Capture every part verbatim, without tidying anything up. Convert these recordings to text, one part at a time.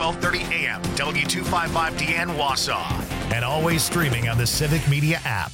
twelve thirty a.m. W two fifty-five D N Wausau. And always streaming on the Civic Media app.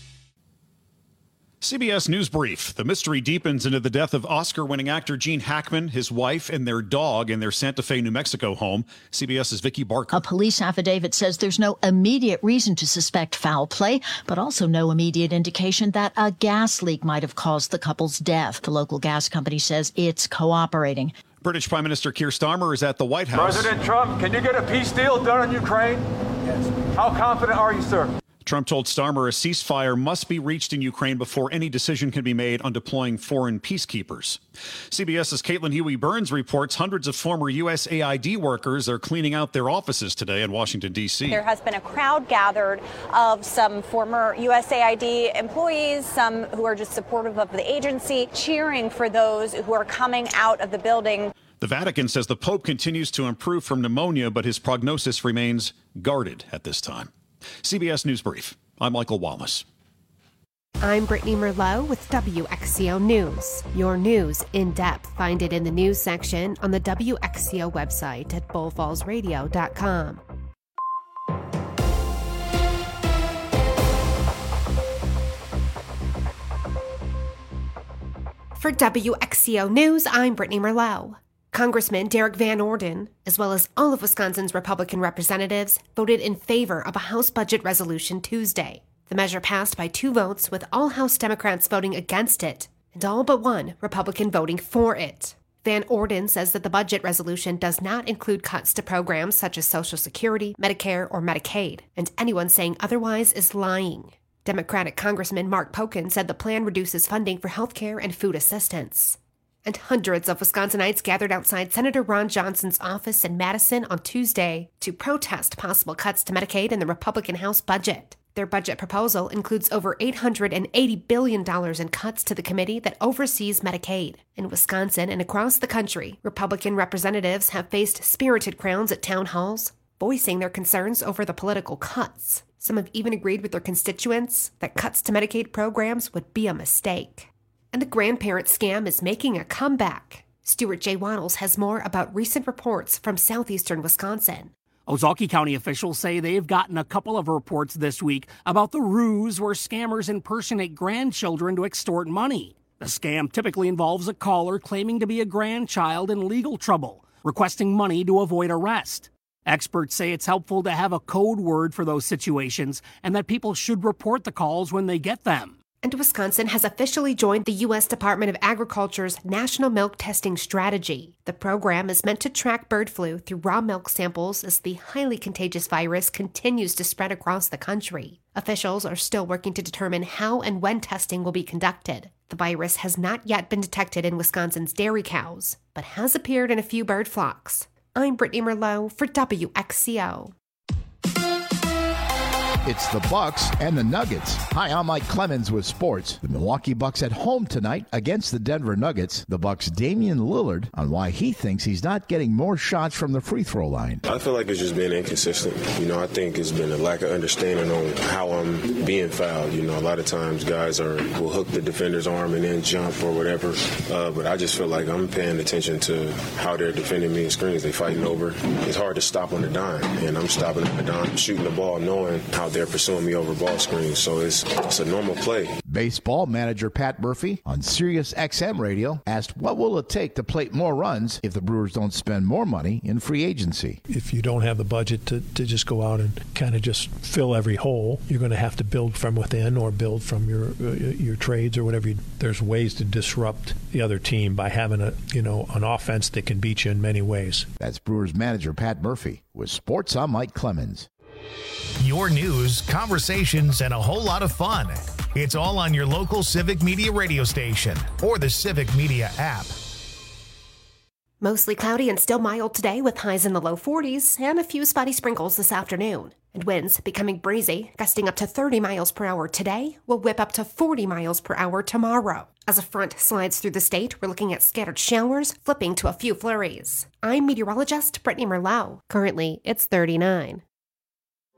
C B S News Brief. The mystery deepens into the death of Oscar-winning actor Gene Hackman, his wife, and their dog in their Santa Fe, New Mexico home. CBS's Vicki Barker. A police affidavit says there's no immediate reason to suspect foul play, but also no immediate indication that a gas leak might have caused the couple's death. The local gas company says it's cooperating. British Prime Minister Keir Starmer is at the White House. President Trump, can you get a peace deal done in Ukraine? Yes. How confident are you, sir? Trump told Starmer a ceasefire must be reached in Ukraine before any decision can be made on deploying foreign peacekeepers. CBS's Caitlin Huey-Burns reports hundreds of former U S A I D workers are cleaning out their offices today in Washington, D C. There has been a crowd gathered of some former U S A I D employees, some who are just supportive of the agency, cheering for those who are coming out of the building. The Vatican says the Pope continues to improve from pneumonia, but his prognosis remains guarded at this time. C B S News Brief. I'm Michael Wallace. I'm Brittany Merlot with W X C O News. Your news in depth. Find it in the news section on the W X C O website at bull falls radio dot com. For W X C O News, I'm Brittany Merlot. Congressman Derek Van Orden, as well as all of Wisconsin's Republican representatives, voted in favor of a House budget resolution Tuesday. The measure passed by two votes, with all House Democrats voting against it, and all but one Republican voting for it. Van Orden says that the budget resolution does not include cuts to programs such as Social Security, Medicare, or Medicaid, and anyone saying otherwise is lying. Democratic Congressman Mark Pocan said the plan reduces funding for health care and food assistance. And hundreds of Wisconsinites gathered outside Senator Ron Johnson's office in Madison on Tuesday to protest possible cuts to Medicaid in the Republican House budget. Their budget proposal includes over eight hundred eighty billion dollars in cuts to the committee that oversees Medicaid. In Wisconsin and across the country, Republican representatives have faced spirited crowds at town halls, voicing their concerns over the political cuts. Some have even agreed with their constituents that cuts to Medicaid programs would be a mistake. And the grandparent scam is making a comeback. Stuart J. Waddles has more about recent reports from southeastern Wisconsin. Ozaukee County officials say they've gotten a couple of reports this week about the ruse where scammers impersonate grandchildren to extort money. The scam typically involves a caller claiming to be a grandchild in legal trouble, requesting money to avoid arrest. Experts say it's helpful to have a code word for those situations and that people should report the calls when they get them. And Wisconsin has officially joined the U S Department of Agriculture's National Milk Testing Strategy. The program is meant to track bird flu through raw milk samples as the highly contagious virus continues to spread across the country. Officials are still working to determine how and when testing will be conducted. The virus has not yet been detected in Wisconsin's dairy cows, but has appeared in a few bird flocks. I'm Brittany Merlot for W X C O. It's the Bucks and the Nuggets. Hi, I'm Mike Clemens with sports. The Milwaukee Bucks at home tonight against the Denver Nuggets. The Bucks' Damian Lillard on why he thinks he's not getting more shots from the free throw line. I feel like it's just been inconsistent. You know, I think it's been a lack of understanding on how I'm being fouled. You know, a lot of times guys are will hook the defender's arm and then jump or whatever. Uh, but I just feel like I'm paying attention to how they're defending me in screens. They fighting over. It's hard to stop on the dime, and I'm stopping on the dime, shooting the ball, knowing how they're pursuing me over ball screens, so it's it's a normal play. Baseball manager Pat Murphy on Sirius X M radio asked what will it take to plate more runs if the Brewers don't spend more money in free agency. If you don't have the budget to, to just go out and kind of just fill every hole, you're going to have to build from within or build from your uh, your trades or whatever. You, there's ways to disrupt the other team by having a you know an offense that can beat you in many ways. That's Brewers manager Pat Murphy. With sports, I'm Mike Clemens. Your news, conversations, and a whole lot of fun. It's all on your local Civic Media radio station or the Civic Media app. Mostly cloudy and still mild today with highs in the low forties and a few spotty sprinkles this afternoon. And winds becoming breezy, gusting up to thirty miles per hour today, will whip up to forty miles per hour tomorrow. As a front slides through the state, we're looking at scattered showers, flipping to a few flurries. I'm meteorologist Brittany Merlot. Currently, it's thirty-nine.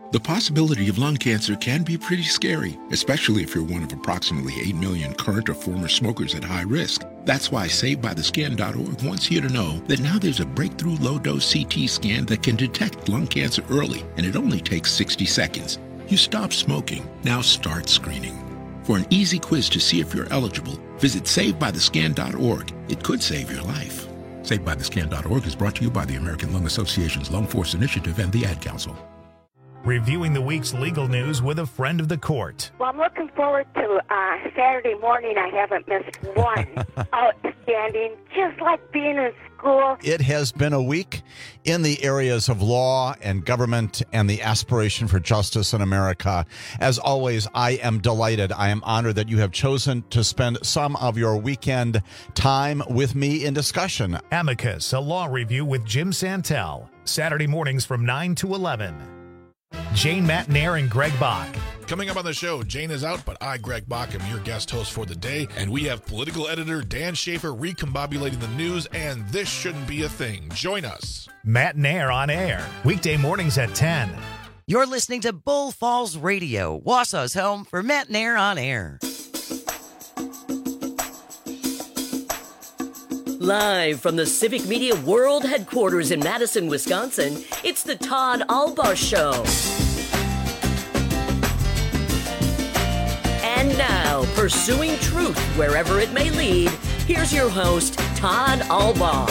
The possibility of lung cancer can be pretty scary, especially if you're one of approximately eight million current or former smokers at high risk. That's why Saved By The Scan dot org wants you to know that now there's a breakthrough low-dose C T scan that can detect lung cancer early, and it only takes sixty seconds. You stop smoking, now start screening. For an easy quiz to see if you're eligible, visit Saved By The Scan dot org. It could save your life. Saved By The Scan dot org is brought to you by the American Lung Association's Lung Force Initiative and the Ad Council. Reviewing the week's legal news with a friend of the court. Well, I'm looking forward to uh, Saturday morning. I haven't missed one. Outstanding, just like being in school. It has been a week in the areas of law and government and the aspiration for justice in America. As always, I am delighted. I am honored that you have chosen to spend some of your weekend time with me in discussion. Amicus, a law review with Jim Santel. Saturday mornings from nine to eleven. Jane Matnair and Greg Bach. Coming up on the show, Jane is out, but I, Greg Bach, am your guest host for the day, and we have political editor Dan Schaefer recombobulating the news, and this shouldn't be a thing. Join us. Matnair on air, weekday mornings at ten. You're listening to Bull Falls Radio, Wausau's home for Matnair on air. Live from the Civic Media World Headquarters in Madison, Wisconsin, it's the Todd Albaugh Show. And now, pursuing truth wherever it may lead, here's your host, Todd Albaugh.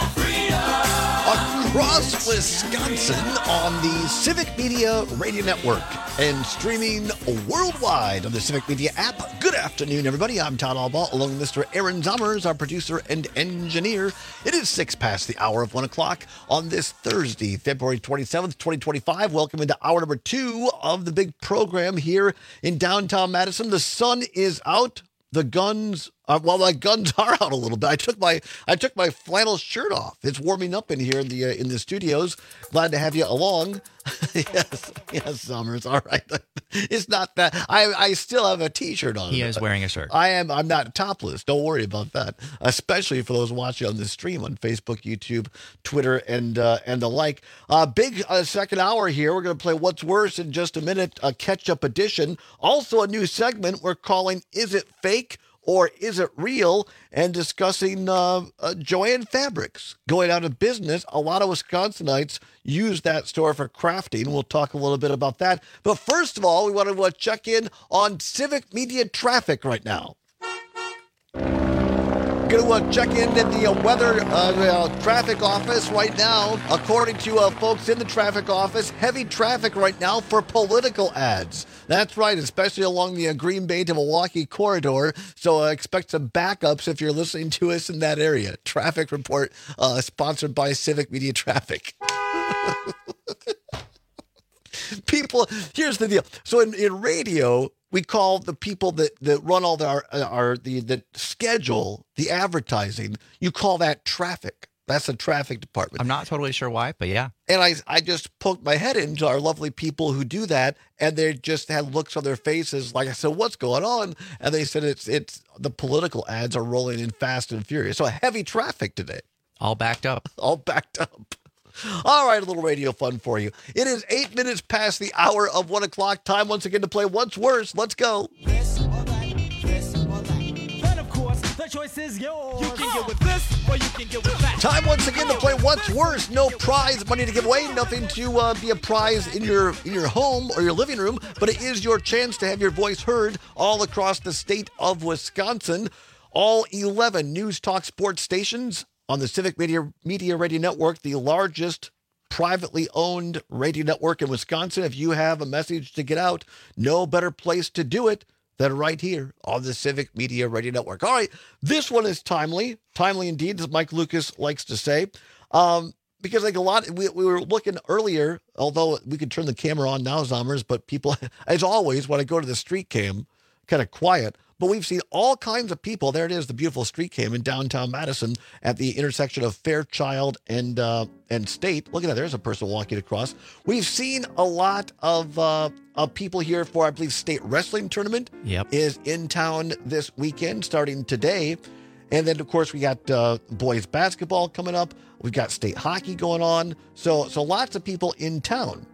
Across Wisconsin on the Civic Media Radio Network and streaming worldwide on the Civic Media app. Good afternoon, everybody. I'm Todd Albaugh, along with Mister Aaron Zommers, our producer and engineer. It is six past the hour of one o'clock on this Thursday, February twenty-seventh, twenty twenty-five. Welcome into hour number two of the big program here in downtown Madison. The sun is out. The guns, uh, well, my guns are out a little bit. I took my I took my flannel shirt off. It's warming up in here in the uh, in the studios. Glad to have you along. yes, yes, Summers. All right. It's not that I I still have a T-shirt on. He is wearing a shirt. I am. I'm not topless. Don't worry about that. Especially for those watching on the stream on Facebook, YouTube, Twitter, and uh, and the like. Uh, big uh, second hour here. We're going to play What's Worse in just a minute. A catch-up edition. Also a new segment we're calling Is It Fake or Is It Real? And discussing uh, uh, Joann Fabrics going out of business. A lot of Wisconsinites use that store for crafting. We'll talk a little bit about that. But first of all, we want to uh, check in on Civic Media traffic right now. Going to uh, check in at the uh, weather uh, uh, traffic office right now. According to uh, folks in the traffic office, heavy traffic right now for political ads. That's right, especially along the uh, Green Bay to Milwaukee corridor. So uh, expect some backups if you're listening to us in that area. Traffic report uh, sponsored by Civic Media Traffic. People, here's the deal. So in, in radio, we call the people that, that run all the, our, our the, the schedule, the advertising, you call that traffic. That's the traffic department. I'm not totally sure why, but yeah. And I I just poked my head into our lovely people who do that, and they just had looks on their faces like I said, what's going on? And they said it's it's the political ads are rolling in fast and furious. So heavy traffic today. All backed up. All backed up. All right, a little radio fun for you. It is eight minutes past the hour of one o'clock. Time once again to play What's Worse. Let's go. This or that, this or that. Then, of course, the choice is yours. You can get with this or you can get with that. Time once again to play What's Worse. No prize money to give away. Nothing to uh, be a prize in your in your home or your living room. But it is your chance to have your voice heard all across the state of Wisconsin. All eleven News Talk Sports stations on the Civic Media, Media Radio Network, the largest privately owned radio network in Wisconsin. If you have a message to get out, no better place to do it than right here on the Civic Media Radio Network. All right, this one is timely. Timely indeed, as Mike Lucas likes to say. Um, because like a lot, we, we were looking earlier, although we could turn the camera on now, Zommers, but people, as always, when I go to the street cam, kind of quiet. But we've seen all kinds of people. There it is, the beautiful street cam in downtown Madison at the intersection of Fairchild and uh, and State. Look at that. There's a person walking across. We've seen a lot of uh, of people here for, I believe, State Wrestling Tournament yep. is in town this weekend, starting today. And then, of course, we got uh, boys basketball coming up. We've got state hockey going on. So, so lots of people in town.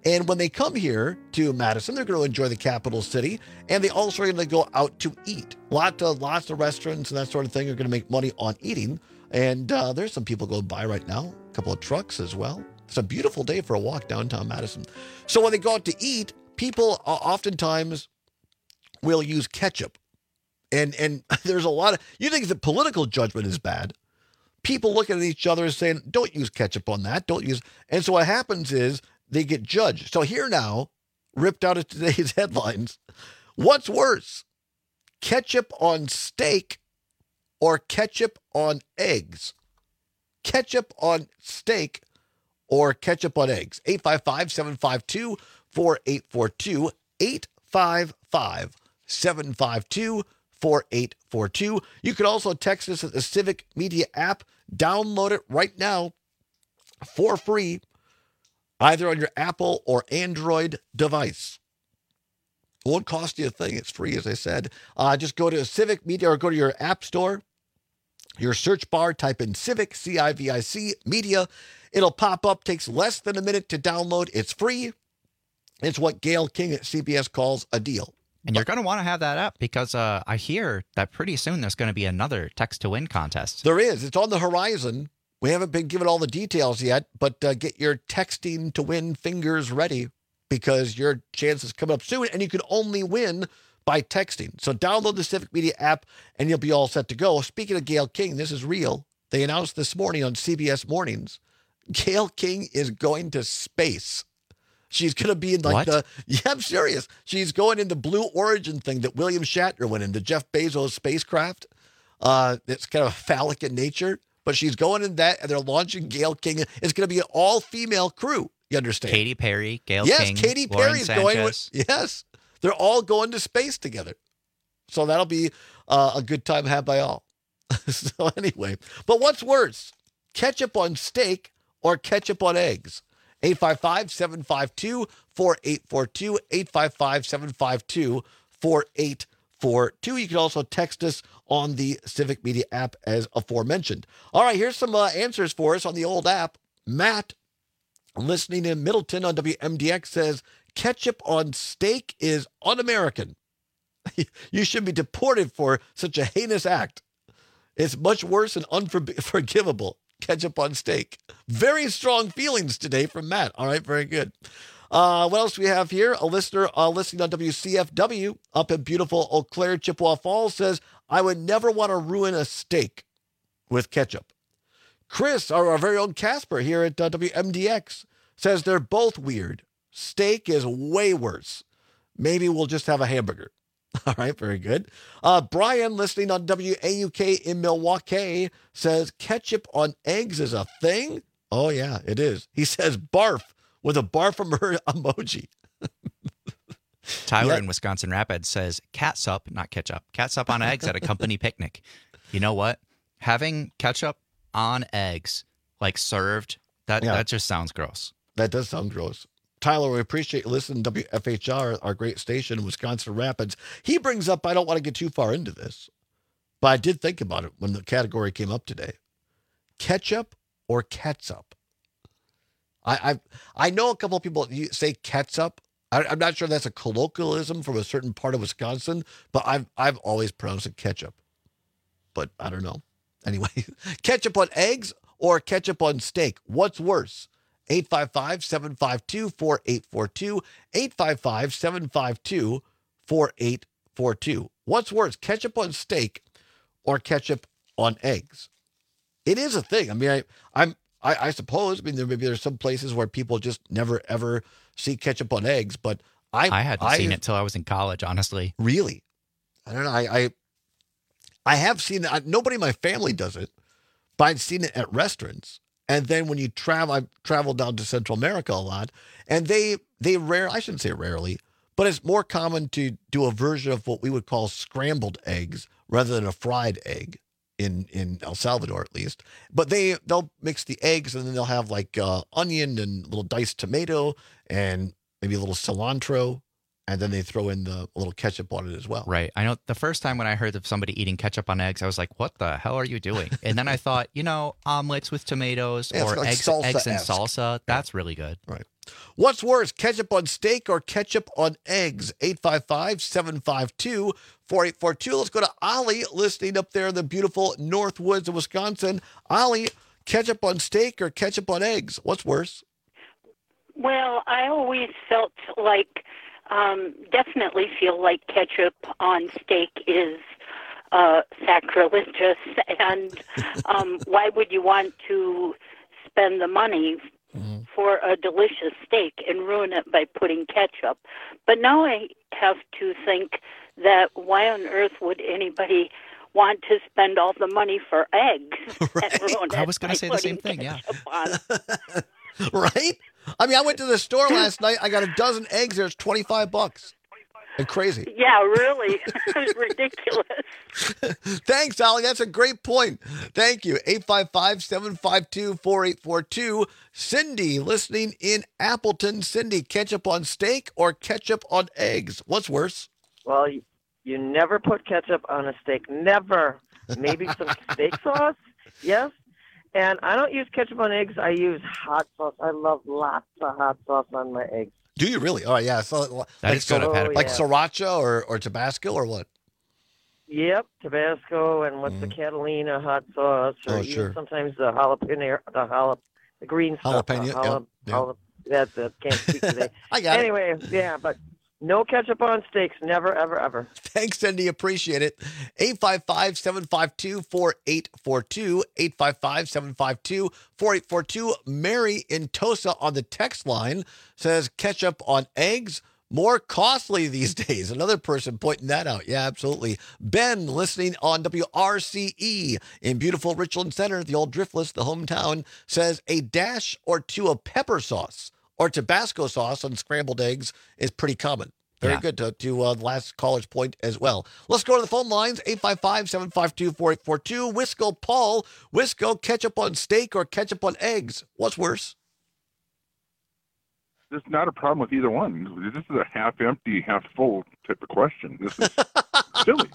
And when they come here to Madison, they're going to enjoy the capital city, and they also are going to go out to eat. Lot of, lots of restaurants and that sort of thing are going to make money on eating. And uh, there's some people going by right now, a couple of trucks as well. It's a beautiful day for a walk downtown Madison. So when they go out to eat, people uh, oftentimes will use ketchup. And and there's a lot of, you think the political judgment is bad. People looking at each other and saying, don't use ketchup on that. Don't use. And so what happens is they get judged. So here now, ripped out of today's headlines, what's worse, ketchup on steak or ketchup on eggs? Ketchup on steak or ketchup on eggs? eight five five, seven five two, four eight four two, eight five five, seven five two, four eight four two. You can also text us at the Civic Media app. Download it right now for free, either on your Apple or Android device. It won't cost you a thing. It's free, as I said. Uh, just go to Civic Media or go to your app store, your search bar, type in Civic, C I V I C, Media. It'll pop up. Takes less than a minute to download. It's free. It's what Gail King at C B S calls a deal. And you're going to want to have that app because uh, I hear that pretty soon there's going to be another text to win contest. There is. It's on the horizon. We haven't been given all the details yet, but uh, get your texting to win fingers ready because your chance is coming up soon, and you can only win by texting. So download the Civic Media app, and you'll be all set to go. Speaking of Gail King, this is real. They announced this morning on C B S Mornings, Gail King is going to space. She's going to be in like what? the, yeah, I'm serious. She's going in the Blue Origin thing that William Shatner went in, the Jeff Bezos spacecraft. Uh, it's kind of phallic in nature, but she's going in that, and they're launching Gail King. It's going to be an all-female crew, you understand? Katy Perry, Gail yes, King, Katy Lauren Perry's Sanchez. going with, yes, they're all going to space together. So that'll be uh, a good time had by all. So anyway, but what's worse, ketchup on steak or ketchup on eggs? eight five five, seven five two, four eight four two, eight five five, seven five two, four eight four two. You can also text us on the Civic Media app as aforementioned. All right, here's some uh, answers for us on the old app. Matt, listening in Middleton on W M D X, says, ketchup on steak is un-American. You should be deported for such a heinous act. It's much worse and unforgivable. Ketchup on steak. Very strong feelings today from Matt. All right, very good. Uh, what else do we have here? A listener uh, listening on W C F W up in beautiful Eau Claire, Chippewa Falls says, I would never want to ruin a steak with ketchup. Chris, our, our very own Casper here at uh, W M D X, says they're both weird. Steak is way worse. Maybe we'll just have a hamburger. All right, very good. Uh, Brian, listening on W A U K in Milwaukee, says ketchup on eggs is a thing? Oh, yeah, it is. He says barf with a barf emoji. Tyler Yeah. in Wisconsin Rapids says catsup, not ketchup, catsup on eggs at a company picnic. You know what? Having ketchup on eggs, like served, that, Yeah. that just sounds gross. That does sound gross. Tyler, we appreciate you listening to W F H R, our great station in Wisconsin Rapids. He brings up, I don't want to get too far into this, but I did think about it when the category came up today. Ketchup or catsup? I I, I know a couple of people say catsup. I, I'm not sure that's a colloquialism from a certain part of Wisconsin, but I've, I've always pronounced it ketchup. But I don't know. Anyway, ketchup on eggs or ketchup on steak? What's worse? eight five five, seven five two, four eight four two, eight five five, seven five two, four eight four two. What's worse, ketchup on steak or ketchup on eggs? It is a thing. I mean, I, I'm, I, I suppose, I mean, there maybe there's some places where people just never, ever see ketchup on eggs, but I... I hadn't I, seen it till I was in college, honestly. Really? I don't know. I, I, I have seen it. Nobody in my family does it, but I've seen it at restaurants. And then when you travel, I've traveled down to Central America a lot, and they they rare I shouldn't say rarely, but it's more common to do a version of what we would call scrambled eggs rather than a fried egg in, in El Salvador, at least. But they they'll mix the eggs, and then they'll have like uh, onion and little diced tomato and maybe a little cilantro, and then they throw in the a little ketchup on it as well. Right. I know the first time when I heard of somebody eating ketchup on eggs, I was like, what the hell are you doing? And then I thought, you know, omelets with tomatoes Yeah, it's or like eggs, eggs and salsa-esque. salsa, that's really good. Right. What's worse, ketchup on steak or ketchup on eggs? eight five five, seven five two, four eight four two. Let's go to Ollie, listening up there in the beautiful North Woods of Wisconsin. Ollie, ketchup on steak or ketchup on eggs? What's worse? Well, I always felt like, um, definitely feel like ketchup on steak is uh, sacrilegious. And um, why would you want to spend the money mm-hmm. for a delicious steak and ruin it by putting ketchup? But now I have to think that why on earth would anybody want to spend all the money for eggs? Right. And ruin I it was going by to say the same putting thing, yeah. ketchup on? Right? I mean, I went to the store last night. I got a dozen eggs there. It's twenty-five bucks. And crazy. Yeah, really. Ridiculous. Thanks, Ollie. That's a great point. Thank you. eight five five, seven five two, four eight four two. Cindy, listening in Appleton. Cindy, ketchup on steak or ketchup on eggs? What's worse? Well, you, you never put ketchup on a steak. Never. Maybe some steak sauce. Yes. And I don't use ketchup on eggs. I use hot sauce. I love lots of hot sauce on my eggs. Do you really? Oh, yeah. So, That like, is good. so, I've had it like before. sriracha or, or Tabasco or what? Yep, Tabasco and what's the Catalina hot sauce, or Oh, even sure. sometimes the jalapeno, the jalap, the green stuff. Jalapeno, the yep, jalap, yep. jalap, that's it. Can't speak today. I got it. anyway, yeah, but no ketchup on steaks. Never, ever, ever. Thanks, Cindy. Appreciate it. eight five five, seven five two, four eight four two. eight five five, seven five two, four eight four two. Mary in Tosa on the text line says ketchup on eggs. More costly these days. Another person pointing that out. Yeah, absolutely. Ben, listening on W R C E in beautiful Richland Center, the old Driftless, the hometown, says a dash or two of pepper sauce or Tabasco sauce on scrambled eggs is pretty common. Very Yeah. good to, to uh, the last caller's point as well. Let's go to the phone lines, eight five five, seven five two, four eight four two. Wisco Paul, Wisco, ketchup on steak or ketchup on eggs? What's worse? There's not a problem with either one. This is a half empty, half full type of question. This is silly.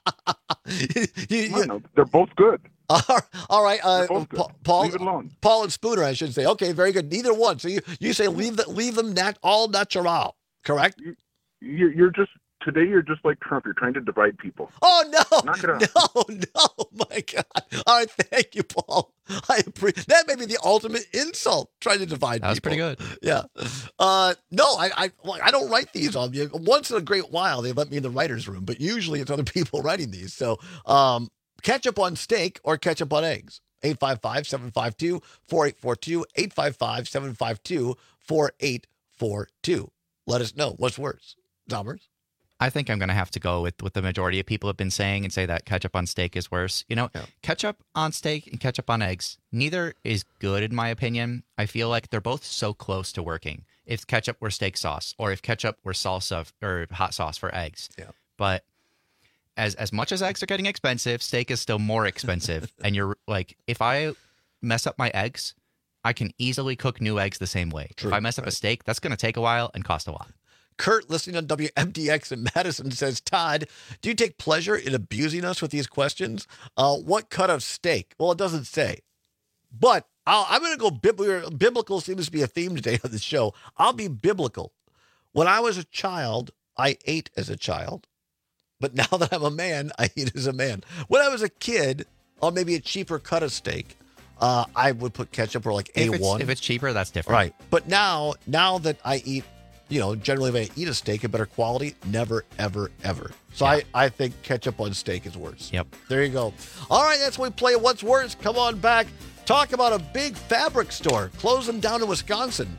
you, you, know, they're both good. All right, uh, both good. Pa- Paul. Leave it alone. Paul and Spooner, I should say. Okay, very good. Neither one. So you, you say leave the, leave them nat- all natural, correct? You're, you're just today. You're just like Trump. You're trying to divide people. Oh no! Knock it out. No, no, my God! All right, thank you, Paul. I appreciate that. May be the ultimate insult, trying to divide. That was people. pretty good. Yeah. Uh, no, I, I, well, I don't write these on you. Once in a great while, they let me in the writers' room, but usually it's other people writing these. So, um, ketchup on steak or ketchup on eggs? eight five five, seven five two, four eight four two. eight five five, seven five two, four eight four two. Let us know what's worse. Zombers? I think I'm going to have to go with what the majority of people have been saying and say that ketchup on steak is worse. You know, Yeah. ketchup on steak and ketchup on eggs, neither is good in my opinion. I feel like they're both so close to working. If ketchup were steak sauce or if ketchup were salsa f- or hot sauce for eggs. Yeah. But as as much as eggs are getting expensive, steak is still more expensive. And you're like, if I mess up my eggs, I can easily cook new eggs the same way. True, if I mess up right. a steak, that's going to take a while and cost a lot. Kurt, listening on W M D X in Madison, says, Todd, do you take pleasure in abusing us with these questions? Uh, what cut of steak? Well, it doesn't say. But I'll, I'm going to go biblical. Biblical seems to be a theme today on the show. I'll be biblical. When I was a child, I ate as a child. But now that I'm a man, I eat as a man. When I was a kid, on maybe a cheaper cut of steak, uh, I would put ketchup or like If A one. it's, if it's cheaper, that's different. Right. But now, now that I eat, you know, generally if I eat a steak of better quality, never, ever, ever. So I, I think ketchup on steak is worse. Yep. There you go. All right, that's when we play What's Worse. Come on back. Talk about a big fabric store closing down in Wisconsin.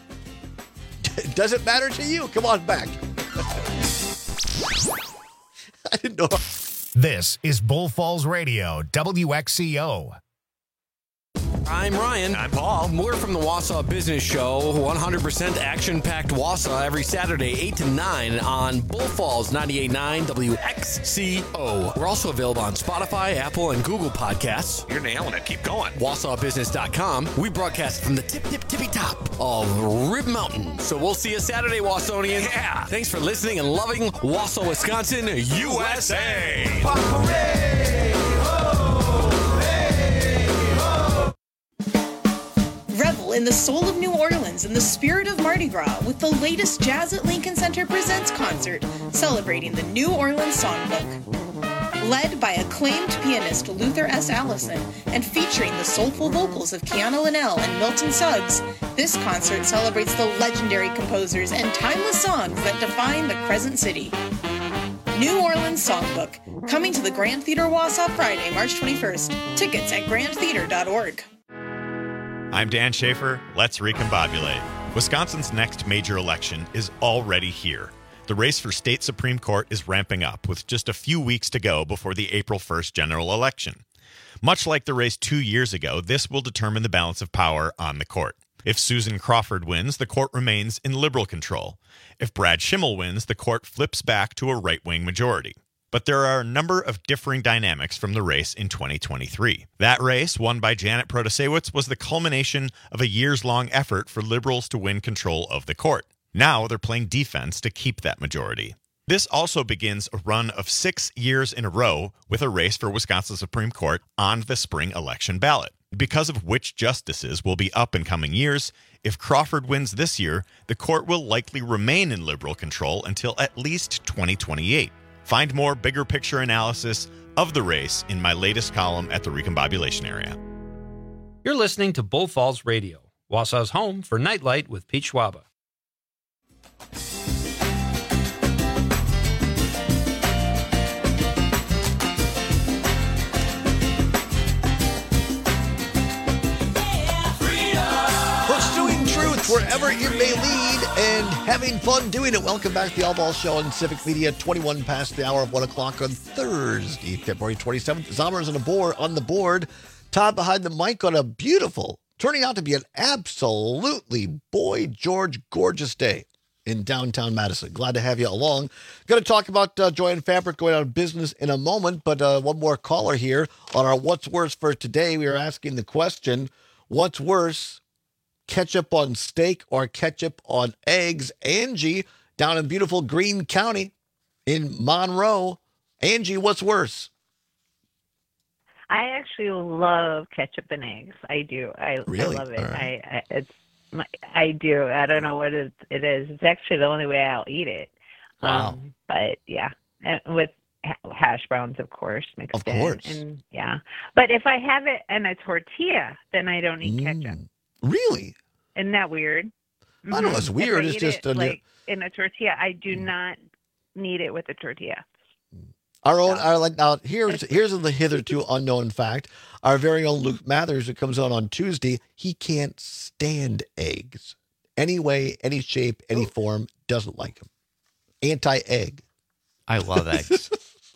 Does it matter to you? Come on back. I didn't know. This is Bull Falls Radio, W X C O. I'm Ryan. I'm Paul. We're from the Wausau Business Show. one hundred percent action-packed Wausau every Saturday, eight to nine on Bull Falls ninety-eight point nine W X C O. We're also available on Spotify, Apple, and Google Podcasts. You're nailing it. Keep going. Wausau Business dot com. We broadcast from the tip, tip, tippy top of Rib Mountain. So we'll see you Saturday, Wausonians. Yeah. Thanks for listening and loving Wausau, Wisconsin, U S A. Revelation. in the soul of New Orleans in the spirit of Mardi Gras with the latest Jazz at Lincoln Center Presents concert celebrating the New Orleans Songbook. Led by acclaimed pianist Luther S. Allison and featuring the soulful vocals of Kiana Linnell and Milton Suggs, this concert celebrates the legendary composers and timeless songs that define the Crescent City. New Orleans Songbook, coming to the Grand Theater Wausau Friday, March twenty-first. Tickets at grand theater dot org. I'm Dan Schaefer. Let's recombobulate. Wisconsin's next major election is already here. The race for state Supreme Court is ramping up with just a few weeks to go before the April first general election. Much like the race two years ago, this will determine the balance of power on the court. If Susan Crawford wins, the court remains in liberal control. If Brad Schimmel wins, the court flips back to a right-wing majority. But there are a number of differing dynamics from the race in twenty twenty-three. That race, won by Janet Protasewicz, was the culmination of a years-long effort for liberals to win control of the court. Now they're playing defense to keep that majority. This also begins a run of six years in a row with a race for Wisconsin Supreme Court on the spring election ballot. Because of which justices will be up in coming years, if Crawford wins this year, the court will likely remain in liberal control until at least twenty twenty-eight. Find more bigger picture analysis of the race in my latest column at the Recombobulation Area. You're listening to Bull Falls Radio, Wausau's home for Nightlight with Pete Schwaba. Pursuing truth wherever it may lead and having fun doing it. Welcome back to the All Ball Show on Civic Media, twenty-one past the hour of one o'clock on Thursday, February twenty-seventh. Zommers on the board, on the board. Todd behind the mic on a beautiful, turning out to be an absolutely, boy, George, gorgeous day in downtown Madison. Glad to have you along. Going to talk about uh, Joann Fabric going out of business in a moment, but uh, one more caller here on our What's Worse for today. We are asking the question, what's worse, ketchup on steak or ketchup on eggs? Angie, down in beautiful Greene County in Monroe. Angie, what's worse? I actually love ketchup and eggs. I do. I, really? I love it. Right. I, I it's my, I do. I don't know what it, it is. It's actually the only way I'll eat it. Wow. Um, but yeah, and with ha- hash browns, of course, mixed Of in. course. And yeah, but if I have it in a tortilla, then I don't eat ketchup. Really? Isn't that weird? I don't know. It's Mhm. weird. If I It's eat just it, a- like in a tortilla. I do not need it with a tortilla. Our own, our like now. Here's here's the hitherto unknown fact. Our very own Luke Mathers, who comes out on Tuesday, he can't stand eggs, any way, any shape, any form. Doesn't like them. Anti-egg. I love eggs.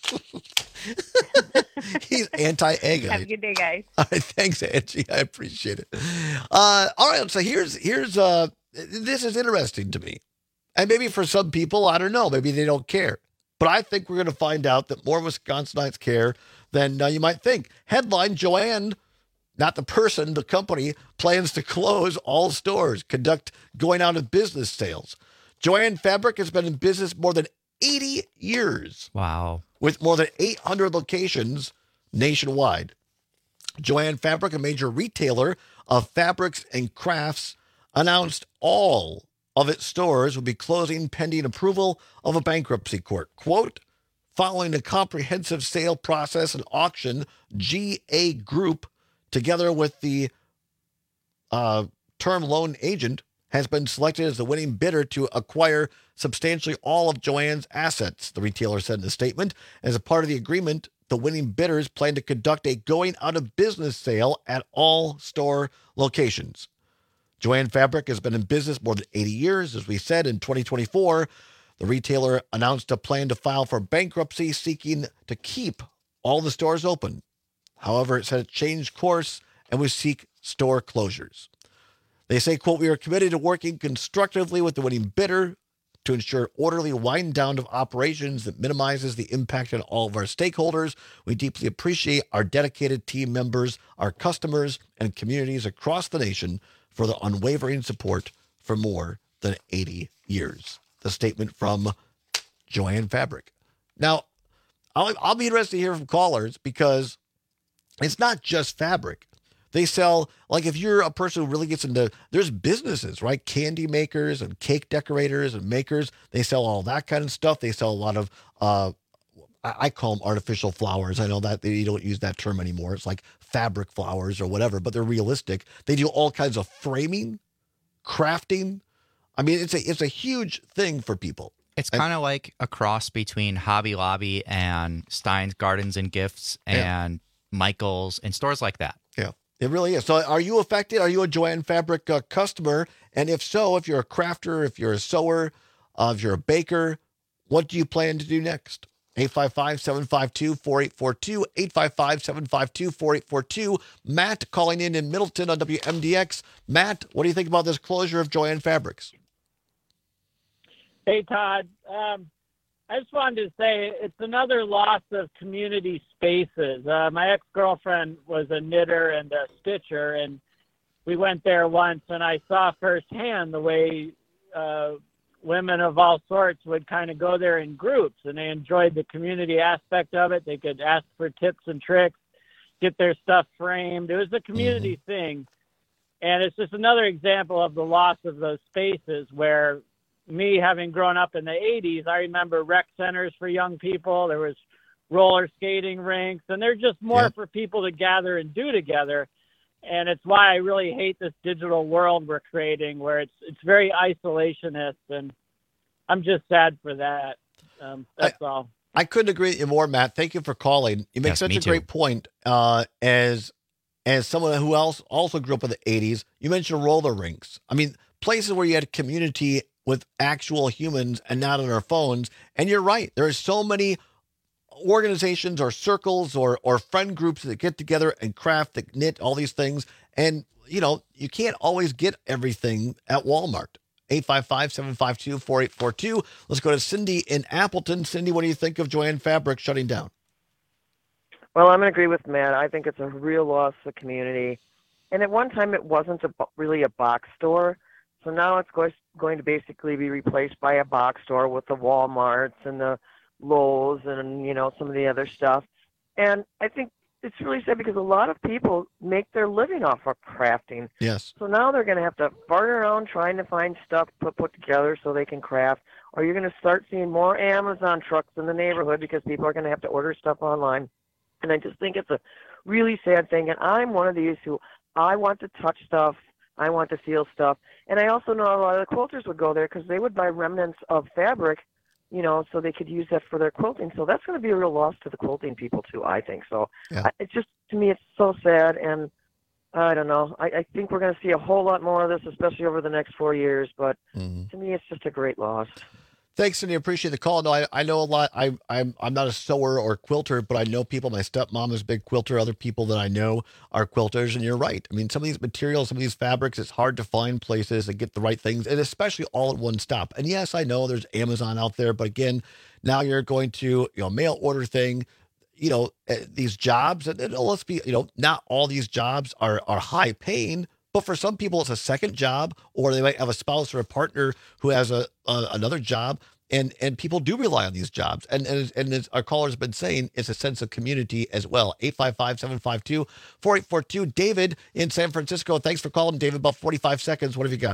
He's anti-egg. Have a good day, guys. All right, thanks, Angie. I appreciate it. Uh, all right, so here's here's uh this is interesting to me, and maybe for some people, I don't know, maybe they don't care. But I think we're going to find out that more Wisconsinites care than uh, you might think. Headline, Joann, not the person, the company, plans to close all stores, conduct going out of business sales. Joann Fabric has been in business more than eighty years. Wow. With more than eight hundred locations nationwide. Joann Fabric, a major retailer of fabrics and crafts, announced all of its stores will be closing pending approval of a bankruptcy court. Quote, following a comprehensive sale process and auction, G A Group, together with the uh, term loan agent, has been selected as the winning bidder to acquire substantially all of Joann's assets, the retailer said in a statement. As a part of the agreement, the winning bidders plan to conduct a going out of business sale at all store locations. Joann Fabric has been in business more than eighty years. As we said, in twenty twenty-four, the retailer announced a plan to file for bankruptcy, seeking to keep all the stores open. However, it said it changed course and would seek store closures. They say, quote, we are committed to working constructively with the winning bidder to ensure orderly wind down of operations that minimizes the impact on all of our stakeholders. We deeply appreciate our dedicated team members, our customers, and communities across the nation for the unwavering support for more than eighty years. The statement from Joann Fabric. Now, I'll, I'll be interested to hear from callers because it's not just fabric. They sell, like if you're a person who really gets into, there's businesses, right? Candy makers and cake decorators and makers. They sell all that kind of stuff. They sell a lot of, uh, I, I call them artificial flowers. I know that they, you don't use that term anymore. It's like fabric flowers or whatever, but they're realistic. They do all kinds of framing, crafting. I mean, it's a it's a huge thing for people. It's kind of like a cross between Hobby Lobby and Stein's Gardens and Gifts and yeah. Michael's and stores like that. Yeah, it really is. So are you affected? Are you a Joann Fabric uh, customer? And if so, if you're a crafter, if you're a sewer, uh, if you're a baker, what do you plan to do next? eight five five, seven five two, four eight four two, eight five five, seven five two, four eight four two. Matt calling in in Middleton on W M D X. Matt, what do you think about this closure of Joann Fabrics? Hey, Todd. Um, I just wanted to say it's another loss of community spaces. Uh, my ex-girlfriend was a knitter and a stitcher, and we went there once, and I saw firsthand the way uh, women of all sorts would kind of go there in groups, and they enjoyed the community aspect of it. They could ask for tips and tricks, get their stuff framed. It was a community mm-hmm. thing, and it's just another example of the loss of those spaces where me having grown up in the eighties, I remember rec centers for young people. There was roller skating rinks, and they're just more yep. for people to gather and do together. And it's why I really hate this digital world we're creating, where it's it's very isolationist, and I'm just sad for that. Um, that's I, all. I couldn't agree with you more, Matt. Thank you for calling. You make yes, such a too. great point. Uh, as as someone who else also grew up in the eighties, you mentioned roller rinks. I mean, places where you had community with actual humans and not on our phones. And you're right. There are so many organizations or circles or, or friend groups that get together and craft, that knit, all these things. And, you know, you can't always get everything at Walmart. eight five five, seven five two, four eight four two. Let's go to Cindy in Appleton. Cindy, what do you think of Joann Fabric shutting down? Well, I'm going to agree with Matt. I think it's a real loss to the community. And at one time, it wasn't a, really a box store. So now it's going going to basically be replaced by a box store with the Walmarts and the Lowe's and, you know, some of the other stuff. And I think it's really sad because a lot of people make their living off of crafting. Yes. So now they're going to have to barter around trying to find stuff to put together so they can craft. Or you're going to start seeing more Amazon trucks in the neighborhood because people are going to have to order stuff online. And I just think it's a really sad thing. And I'm one of these who I want to touch stuff. I want to feel stuff. And I also know a lot of the quilters would go there because they would buy remnants of fabric, you know, so they could use that for their quilting. So that's going to be a real loss to the quilting people, too, I think. So yeah. I, it's just, to me, it's so sad. And I don't know. I, I think we're going to see a whole lot more of this, especially over the next four years. But mm-hmm. to me, it's just a great loss. Thanks, Cindy. Appreciate the call. No, I, I know a lot. I, I'm I'm not a sewer or quilter, but I know people. My stepmom is a big quilter. Other people that I know are quilters, and you're right. I mean, some of these materials, some of these fabrics, it's hard to find places that get the right things, and especially all at one stop. And yes, I know there's Amazon out there, but again, now you're going to, you know, mail order thing. You know, these jobs, and, and let's be, you know, not all these jobs are are high paying. But for some people, it's a second job, or they might have a spouse or a partner who has a, a another job, and and people do rely on these jobs. And and, and as our caller's been saying, it's a sense of community as well. eight five five, seven five two, four eight four two. David in San Francisco, thanks for calling, David. About forty-five seconds. What have you got?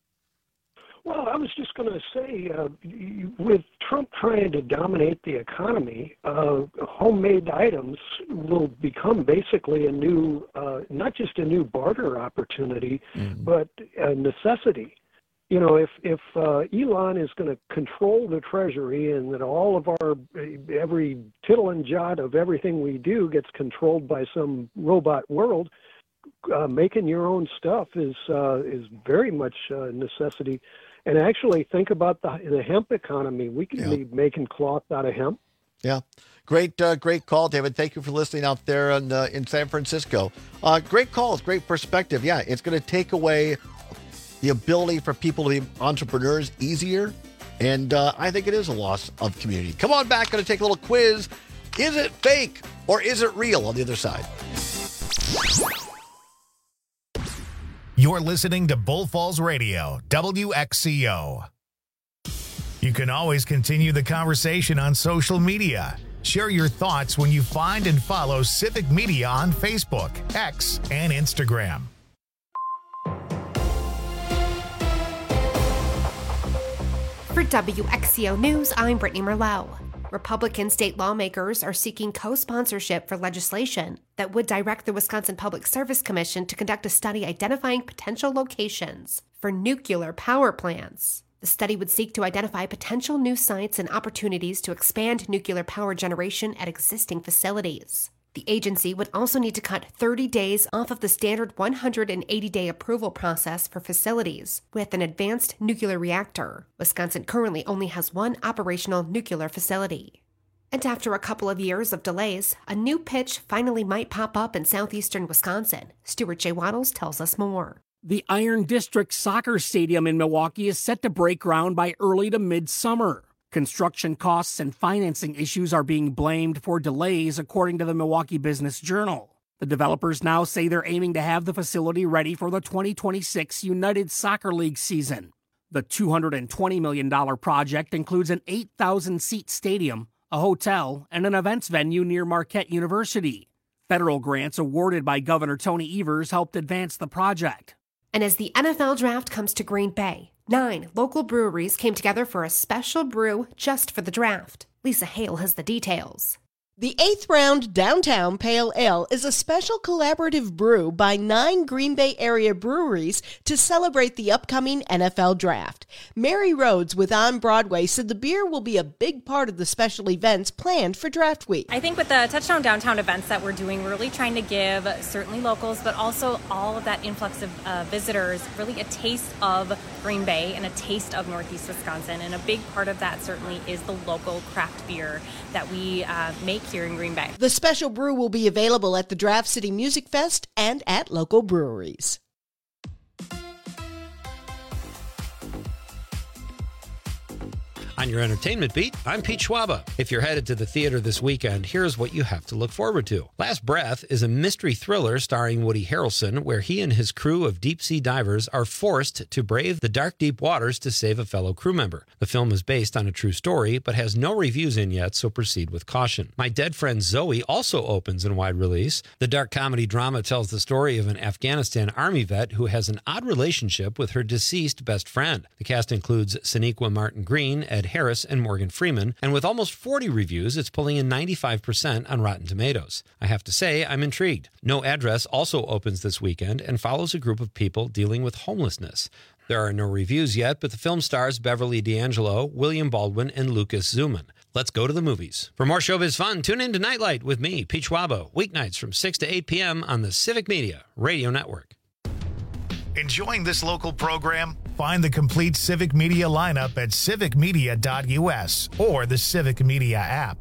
Well, I was just going to say, uh, with Trump trying to dominate the economy, uh, homemade items will become basically a new, uh, not just a new barter opportunity, mm-hmm. but a necessity. You know, if if uh, Elon is going to control the Treasury and that all of our, every tittle and jot of everything we do gets controlled by some robot world, uh, making your own stuff is uh, is very much a necessity. And actually, think about the the hemp economy. We can yeah. be making cloth out of hemp. Yeah, great, uh, great call, David. Thank you for listening out there in uh, in San Francisco. Uh, great calls, great perspective. Yeah, it's going to take away the ability for people to be entrepreneurs easier, and uh, I think it is a loss of community. Come on back, going to take a little quiz. Is it fake or is it real? On the other side. You're listening to Bull Falls Radio, W X C O. You can always continue the conversation on social media. Share your thoughts when you find and follow Civic Media on Facebook, X, and Instagram. For W X C O News, I'm Brittany Merlot. Republican state lawmakers are seeking co-sponsorship for legislation that would direct the Wisconsin Public Service Commission to conduct a study identifying potential locations for nuclear power plants. The study would seek to identify potential new sites and opportunities to expand nuclear power generation at existing facilities. The agency would also need to cut thirty days off of the standard one hundred eighty day approval process for facilities with an advanced nuclear reactor. Wisconsin currently only has one operational nuclear facility. And after a couple of years of delays, a new pitch finally might pop up in southeastern Wisconsin. Stuart J. Waddles tells us more. The Iron District Soccer Stadium in Milwaukee is set to break ground by early to mid-summer. Construction costs and financing issues are being blamed for delays, according to the Milwaukee Business Journal. The developers now say they're aiming to have the facility ready for the twenty twenty-six United Soccer League season. The two hundred twenty million dollars project includes an eight thousand seat stadium, a hotel, and an events venue near Marquette University. Federal grants awarded by Governor Tony Evers helped advance the project. And as the N F L draft comes to Green Bay, nine local breweries came together for a special brew just for the draft. Lisa Hale has the details. The eighth round Downtown Pale Ale is a special collaborative brew by nine Green Bay area breweries to celebrate the upcoming N F L draft. Mary Rhodes with On Broadway said the beer will be a big part of the special events planned for draft week. I think with the Touchdown Downtown events that we're doing, we're really trying to give certainly locals, but also all of that influx of uh, visitors, really a taste of Green Bay and a taste of Northeast Wisconsin. And a big part of that certainly is the local craft beer that we uh, make here in Green Bay. The special brew will be available at the Draft City Music Fest and at local breweries. On your entertainment beat, I'm Pete Schwaba. If you're headed to the theater this weekend, here's what you have to look forward to. Last Breath is a mystery thriller starring Woody Harrelson, where he and his crew of deep-sea divers are forced to brave the dark, deep waters to save a fellow crew member. The film is based on a true story, but has no reviews in yet, so proceed with caution. My Dead Friend Zoe also opens in wide release. The dark comedy drama tells the story of an Afghanistan Army vet who has an odd relationship with her deceased best friend. The cast includes Sonequa Martin Green, Ed Harris, and Morgan Freeman, and with almost forty reviews, it's pulling in ninety-five percent on Rotten Tomatoes. I have to say, I'm intrigued. No Address also opens this weekend and follows a group of people dealing with homelessness. There are no reviews yet, but the film stars Beverly D'Angelo, William Baldwin, and Lucas Zuman. Let's go to the movies. For more showbiz fun, tune in to Nightlight with me, Pete Schwabo, weeknights from six to eight p.m. on the Civic Media Radio Network. Enjoying this local program? Find the complete Civic Media lineup at civic media dot u s or the Civic Media app.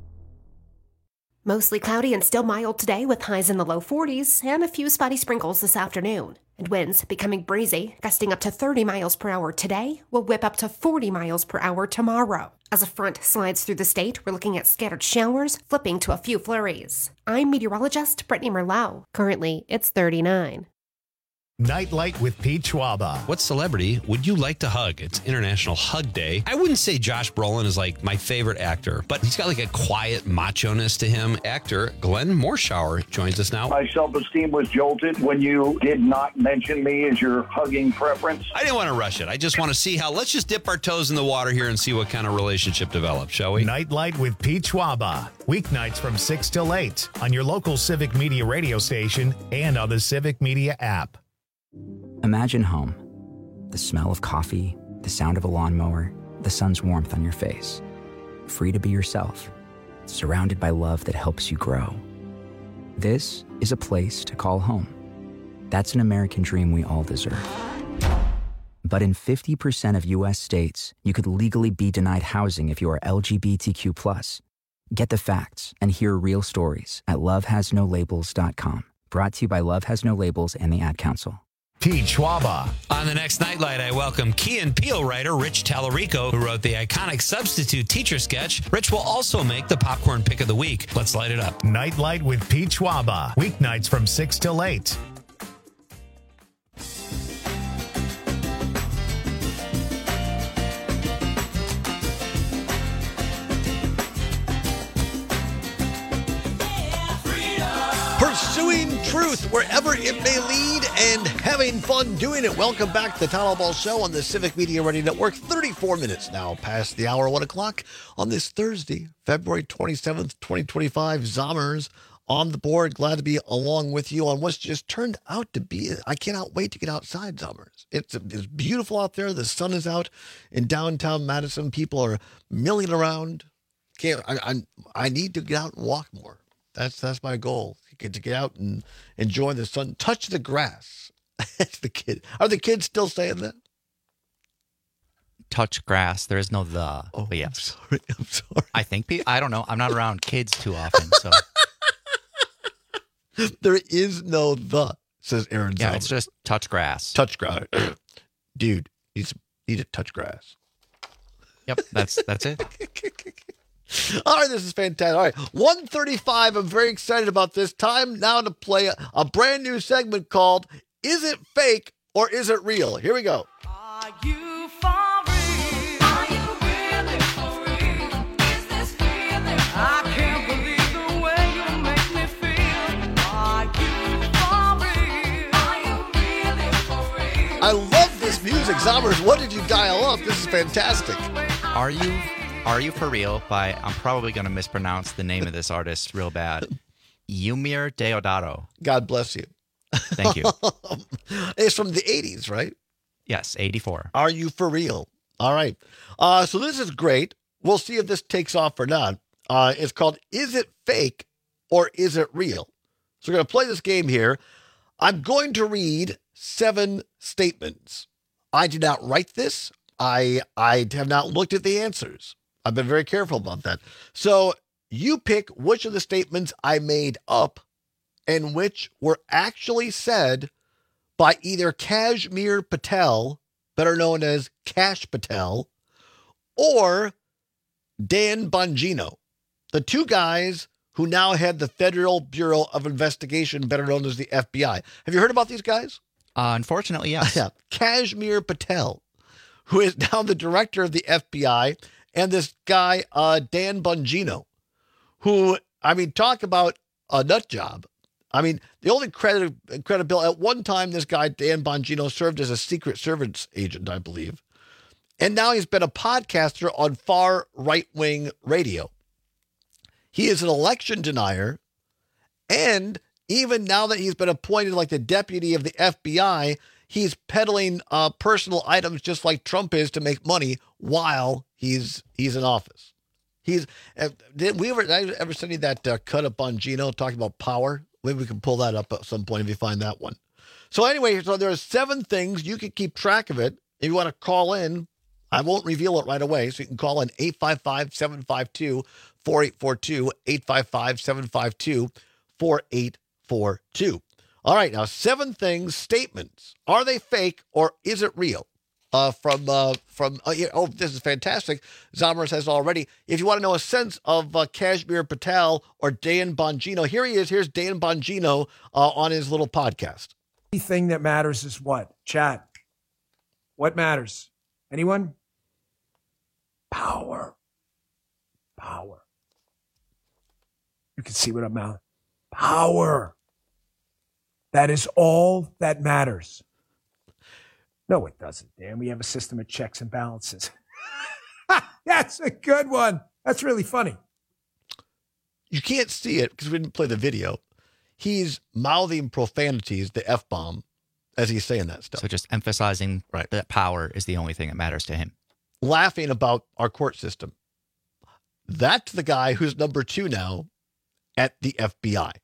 Mostly cloudy and still mild today with highs in the low forties and a few spotty sprinkles this afternoon. And winds becoming breezy, gusting up to thirty miles per hour today, will whip up to forty miles per hour tomorrow. As a front slides through the state, we're looking at scattered showers, flipping to a few flurries. I'm meteorologist Brittany Merlot. Currently, it's thirty-nine. Nightlight with Pete Schwaba. What celebrity would you like to hug? It's International Hug Day. I wouldn't say Josh Brolin is like my favorite actor, but he's got like a quiet macho-ness to him. Actor Glenn Morshower joins us now. My self-esteem was jolted when you did not mention me as your hugging preference. I didn't want to rush it. I just want to see how, let's just dip our toes in the water here and see what kind of relationship develops, shall we? Nightlight with Pete Schwaba. Weeknights from six till eight on your local Civic Media radio station and on the Civic Media app. Imagine home. The smell of coffee, the sound of a lawnmower, the sun's warmth on your face. Free to be yourself, surrounded by love that helps you grow. This is a place to call home. That's an American dream we all deserve. But in fifty percent of U S states, you could legally be denied housing if you are L G B T Q plus. Get the facts and hear real stories at love has no labels dot com. Brought to you by Love Has No Labels and the Ad Council. Pete Schwaba. On the next Nightlight, I welcome Key and Peele writer Rich Tallarico, who wrote the iconic Substitute Teacher sketch. Rich will also make the Popcorn Pick of the Week. Let's light it up. Nightlight with Pete Schwaba. Weeknights from six till eight. Pursuing truth wherever it may lead and having fun doing it. Welcome back to the Town Hall Ball Show on the Civic Media Radio Network. thirty-four minutes now past the hour, one o'clock on this Thursday, February twenty-seventh, twenty twenty-five. Zommers on the board. Glad to be along with you on what's just turned out to be. I cannot wait to get outside, Zommers. It's, it's beautiful out there. The sun is out in downtown Madison. People are milling around. Can't, I, I, I need to get out and walk more. That's that's my goal. Get to get out and enjoy the sun, touch the grass. That's the kid. Are the kids still saying that? Touch grass. There is no the. Oh, but yes. I'm sorry. I'm sorry. I think pe- I don't know. I'm not around kids too often, so there is no the. Says Aaron. Yeah, Zalman. it's just touch grass. Touch grass, dude. You need to touch grass. Yep, that's that's it. All right, this is fantastic. All right, one thirty-five. I'm very excited about this. Time now to play a, a brand new segment called Is It Fake or Is It Real? Here we go. Are you for real? Are you really for real? Is this feeling for I can't believe the way you make me feel. Are you for real? Are you really for real? I love this music. Zommers, what did you dial up? This is fantastic. Are you Are You For Real by, I'm probably going to mispronounce the name of this artist real bad, Yumir Deodato. God bless you. Thank you. It's from the eighties, right? Yes, eighty-four. Are You For Real? All right. Uh, so this is great. We'll see if this takes off or not. Uh, it's called Is It Fake or Is It Real? So we're going to play this game here. I'm going to read seven statements. I did not write this. I I have not looked at the answers. I've been very careful about that. So you pick which of the statements I made up and which were actually said by either Kashmir Patel, better known as Kash Patel, or Dan Bongino, the two guys who now head the Federal Bureau of Investigation, better known as the F B I. Have you heard about these guys? Uh, unfortunately, yes. Yeah. Kashmir Patel, who is now the director of the F B I, and this guy, uh, Dan Bongino, who, I mean, talk about a nut job. I mean, the only credit, credibility, at one time, this guy, Dan Bongino, served as a Secret Service agent, I believe. And now he's been a podcaster on far right-wing radio. He is an election denier. And even now that he's been appointed like the deputy of the F B I, he's peddling uh, personal items just like Trump is to make money while he's he's in office. He's uh, did we ever did I ever send you that uh, cut of Bongino talking about power? Maybe we can pull that up at some point if you find that one. So anyway, so there are seven things. You can keep track of it. If you want to call in, I won't reveal it right away. So you can call in eight five five, seven five two, four eight four two, eight five five, seven five two, four eight four two. All right, now seven things, statements. Are they fake or is it real? Uh, from, uh, from uh, yeah, oh, this is fantastic. Zomer says already, if you want to know a sense of uh, Kashmir Patel or Dan Bongino, here he is. Here's Dan Bongino uh, on his little podcast. The thing that matters is what? Chat. What matters? Anyone? Power. Power. You can see what I'm mouthing. Power. That is all that matters. No, it doesn't, Dan. We have a system of checks and balances. That's a good one. That's really funny. You can't see it because we didn't play the video. He's mouthing profanities, the F-bomb, as he's saying that stuff. So just emphasizing right. that power is the only thing that matters to him. Laughing about our court system. That's the guy who's number two now at the F B I.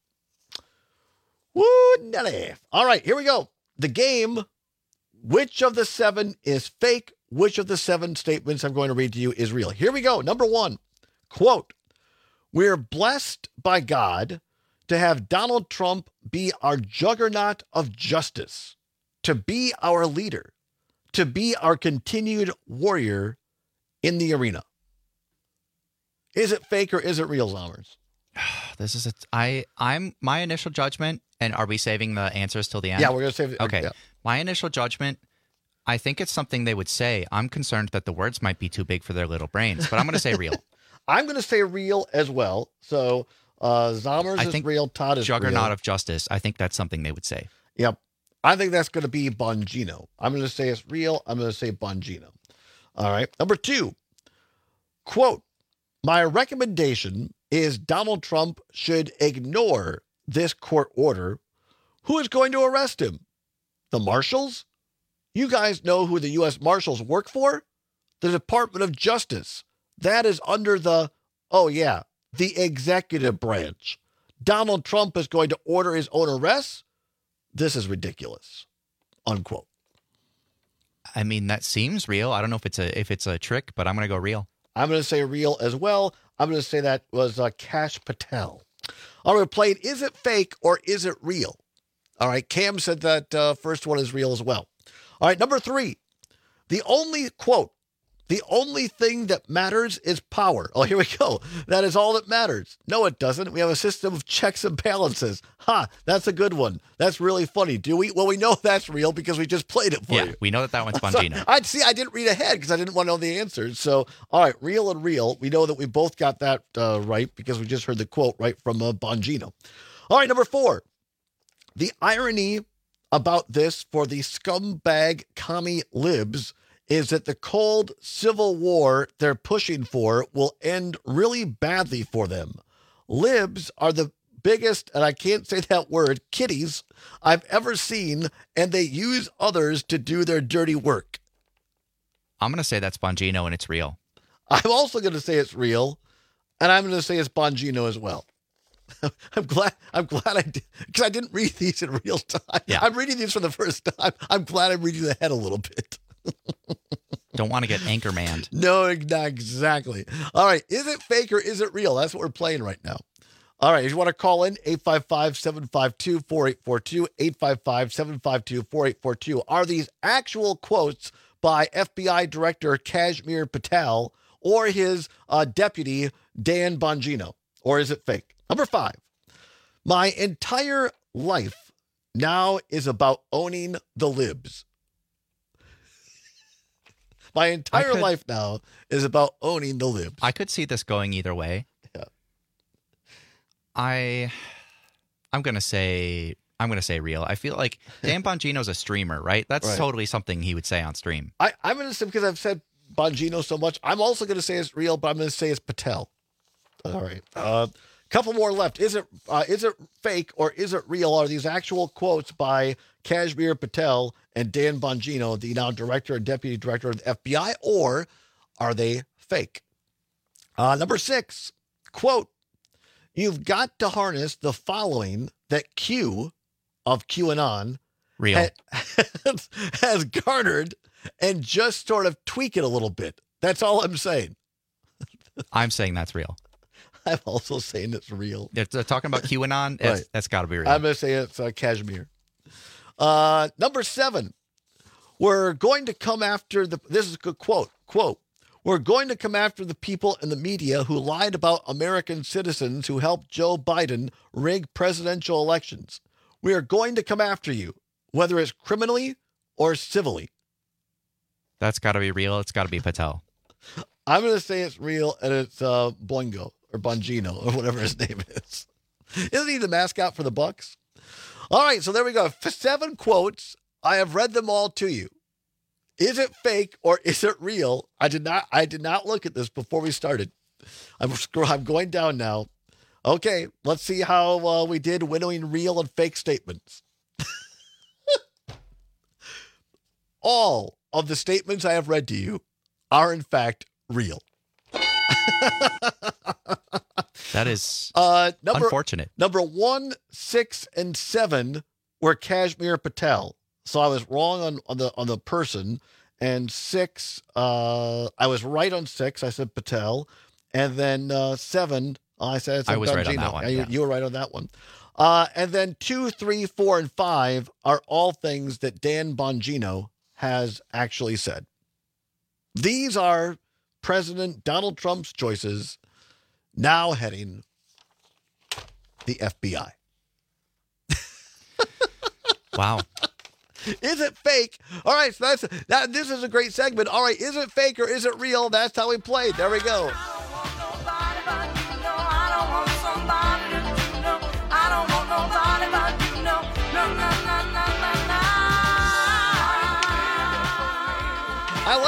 Woo, Nelly. All right, here we go. The game. Which of the seven is fake? Which of the seven statements I'm going to read to you is real? Here we go. Number one, quote, we're blessed by God to have Donald Trump be our juggernaut of justice, to be our leader, to be our continued warrior in the arena. Is it fake or is it real, Zommers? This is a, I, I'm, my initial judgment, and are we saving the answers till the end? Yeah, we're going to save it. Okay. Yeah. My initial judgment, I think it's something they would say. I'm concerned that the words might be too big for their little brains, but I'm going to say real. I'm going to say real as well. So Uh, Zommers I is think real. Todd is Juggernaut real. of Justice. I think that's something they would say. Yep. I think that's going to be Bongino. I'm going to say it's real. I'm going to say Bongino. All right. Number two, quote, my recommendation is Donald Trump should ignore this court order. Who is going to arrest him? The Marshals? You guys know who the U S Marshals work for? The Department of Justice. That is under the, oh yeah, the executive branch. Donald Trump is going to order his own arrests? This is ridiculous. Unquote. I mean, that seems real. I don't know if it's a if it's a trick, but I'm going to go real. I'm going to say real as well. I'm going to say that was uh, Kash Patel. All right, played. Is it fake or is it real? All right, Cam said that uh, first one is real as well. All right, number three. The only, quote, the only thing that matters is power. Oh, here we go. That is all that matters. No, it doesn't. We have a system of checks and balances. Ha, that's a good one. That's really funny. Do we? Well, we know that's real because we just played it for Yeah, you. we know that that one's So, Bongino. I'd see. I didn't read ahead because I didn't want to know the answers. So, all right, real and real. We know that we both got that uh, right because we just heard the quote right from uh, Bongino. All right, number four. The irony about this for the scumbag commie libs is that the cold civil war they're pushing for will end really badly for them. Libs are the biggest, and I can't say that word, kitties I've ever seen, and they use others to do their dirty work. I'm going to say that's Bongino and it's real. I'm also going to say it's real, and I'm going to say it's Bongino as well. I'm glad. I'm glad I did because I didn't read these in real time. Yeah. I'm reading these for the first time. I'm glad I'm reading ahead a little bit. Don't want to get anchormanned. No, not exactly. All right. Is it fake or is it real? That's what we're playing right now. All right. If you want to call in, eight five five, seven five two, four eight four two, eight five five, seven five two, four eight four two. Are these actual quotes by F B I Director Kashmir Patel or his uh, deputy, Dan Bongino? Or is it fake? Number five. My entire life now is about owning the libs. My entire could- life now is about owning the libs. I could see this going either way. Yeah. I, I'm gonna say I'm gonna say real. I feel like Dan Bongino's a streamer, right? That's Right. totally something he would say on stream. I, I'm going to say, because I've said Bongino so much, I'm also going to say it's real, but I'm going to say it's Patel. All right. Uh, couple more left. Is it uh, is it fake or is it real? Are these actual quotes by Kashmir Patel and Dan Bongino, the now director and deputy director of the F B I, or are they fake? Uh, number six, quote, you've got to harness the following that Q of QAnon Real. has, has garnered and just sort of tweak it a little bit. That's all I'm saying. I'm saying that's real. I'm also saying it's real. If they're talking about QAnon, it's, Right. that's got to be real. I'm going to say it's uh, Kashmir. Uh, number seven, we're going to come after the, this is a good quote, quote, we're going to come after the people in the media who lied about American citizens who helped Joe Biden rig presidential elections. We are going to come after you, whether it's criminally or civilly. That's got to be real. It's got to be Patel. I'm going to say it's real, and it's uh, Blingo or Bongino or whatever his name is. Isn't he the mascot for the Bucks? All right, so there we go. F- Seven quotes. I have read them all to you. Is it fake or is it real? I did not. I did not look at this before we started. I'm scroll- I'm going down now. Okay, let's see how uh, we did winnowing real and fake statements. All of the statements I have read to you are in fact real. That is uh, number, unfortunate. Number one, six, and seven were Kashmir Patel. So I was wrong on, on the on the person. And six, uh, I was right on six. I said Patel. And then uh, seven, I said it's I was right on Bongino. that one, Yeah, you, yeah. you were right on that one. Uh, and then two, three, four, and five are all things that Dan Bongino has actually said. These are President Donald Trump's choices now heading the F B I. Wow. Is it fake? All right, so that's that. This is a great segment. All right, is it fake or is it real? That's how we played. There we go. I don't want somebody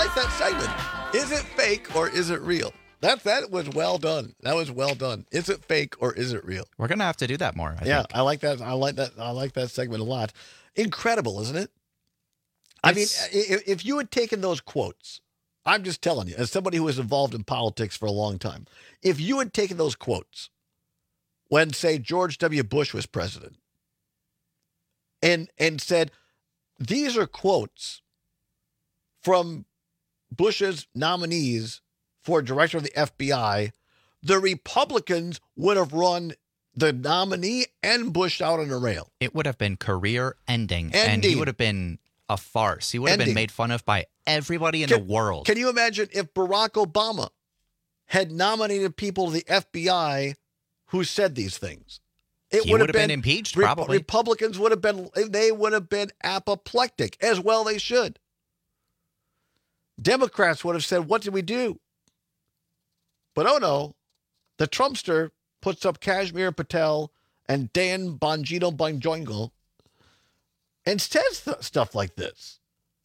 like that segment. Is it fake or is it real? That that was well done. That was well done. Is it fake or is it real? We're gonna have to do that more. I yeah, think. I like that. I like that. I like that segment a lot. Incredible, isn't it? I mean, if, if you had taken those quotes, I'm just telling you, as somebody who was involved in politics for a long time, if you had taken those quotes when, say, George W. Bush was president, and and said, these are quotes from Bush's nominees for director of the F B I, the Republicans would have run the nominee and Bush out on a rail. It would have been career ending, Ending. and he would have been a farce. He would have Ending. been made fun of by everybody in Can- the world. Can you imagine if Barack Obama had nominated people to the F B I who said these things? It He would would have been impeached, probably. Republicans would have been, they would have been apoplectic, as well they should. Democrats would have said, what did we do? But oh no, the Trumpster puts up Kashmir Patel and Dan Bongino Bonjoingo and says th- stuff like this.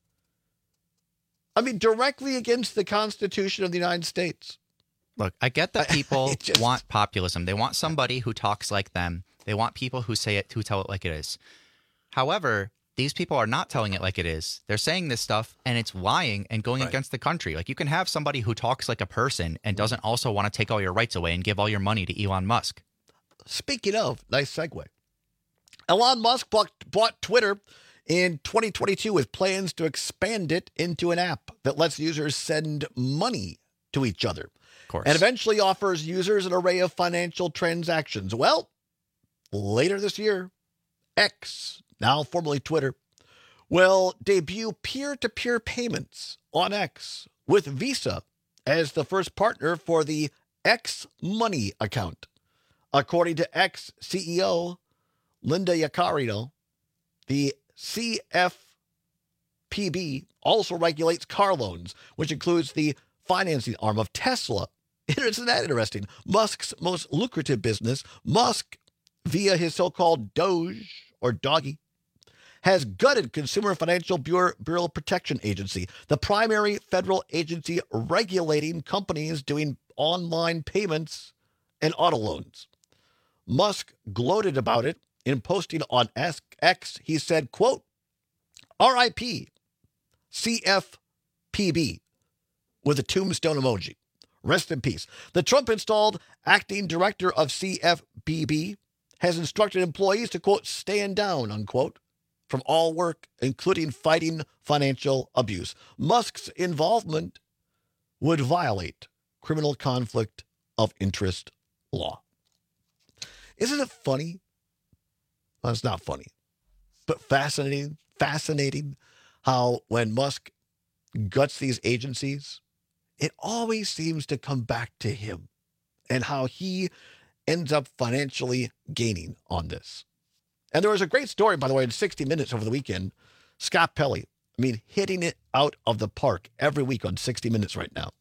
I mean, directly against the Constitution of the United States. Look, I get that I- people I just- want populism. They want somebody who talks like them. They want people who say it, who tell it like it is. However, these people are not telling it like it is. They're saying this stuff, and it's lying and going Right. against the country. Like, you can have somebody who talks like a person and doesn't also want to take all your rights away and give all your money to Elon Musk. Speaking of, nice segue. Elon Musk bought, bought Twitter in twenty twenty-two with plans to expand it into an app that lets users send money to each other. Of course. And eventually offers users an array of financial transactions. Well, later this year, X, now formerly Twitter, will debut peer-to-peer payments on X with Visa as the first partner for the X Money account. According to X C E O Linda Yaccarino, the C F P B also regulates car loans, which includes the financing arm of Tesla. Isn't that interesting? Musk's most lucrative business, Musk, via his so-called Doge or Doggy, has gutted Consumer Financial Bureau, Bureau Protection Agency, the primary federal agency regulating companies doing online payments and auto loans. Musk gloated about it in posting on X. He said, quote, R I P C F P B with a tombstone emoji. Rest in peace. The Trump-installed acting director of C F P B has instructed employees to, quote, stand down, unquote, from all work, including fighting financial abuse. Musk's involvement would violate criminal conflict of interest law. Isn't it funny? Well, it's not funny, but fascinating, fascinating how when Musk guts these agencies, it always seems to come back to him and how he ends up financially gaining on this. And there was a great story, by the way, in sixty minutes over the weekend. Scott Pelley, I mean, hitting it out of the park every week on sixty minutes right now,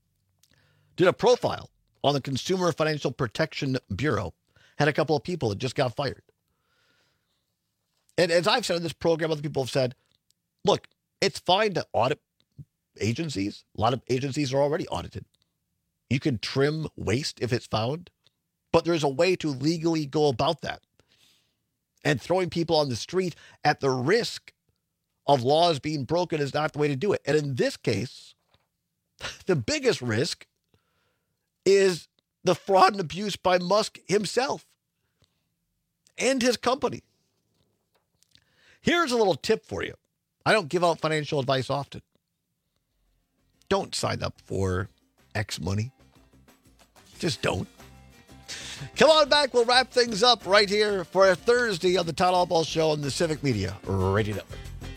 did a profile on the Consumer Financial Protection Bureau, had a couple of people that just got fired. And as I've said in this program, other people have said, look, it's fine to audit agencies. A lot of agencies are already audited. You can trim waste if it's found, but there's a way to legally go about that. And throwing people on the street at the risk of laws being broken is not the way to do it. And in this case, the biggest risk is the fraud and abuse by Musk himself and his company. Here's a little tip for you. I don't give out financial advice often. Don't sign up for X Money. Just don't. Come on back. We'll wrap things up right here for a Thursday on the Todd Allball Show on the Civic Media Radio Network.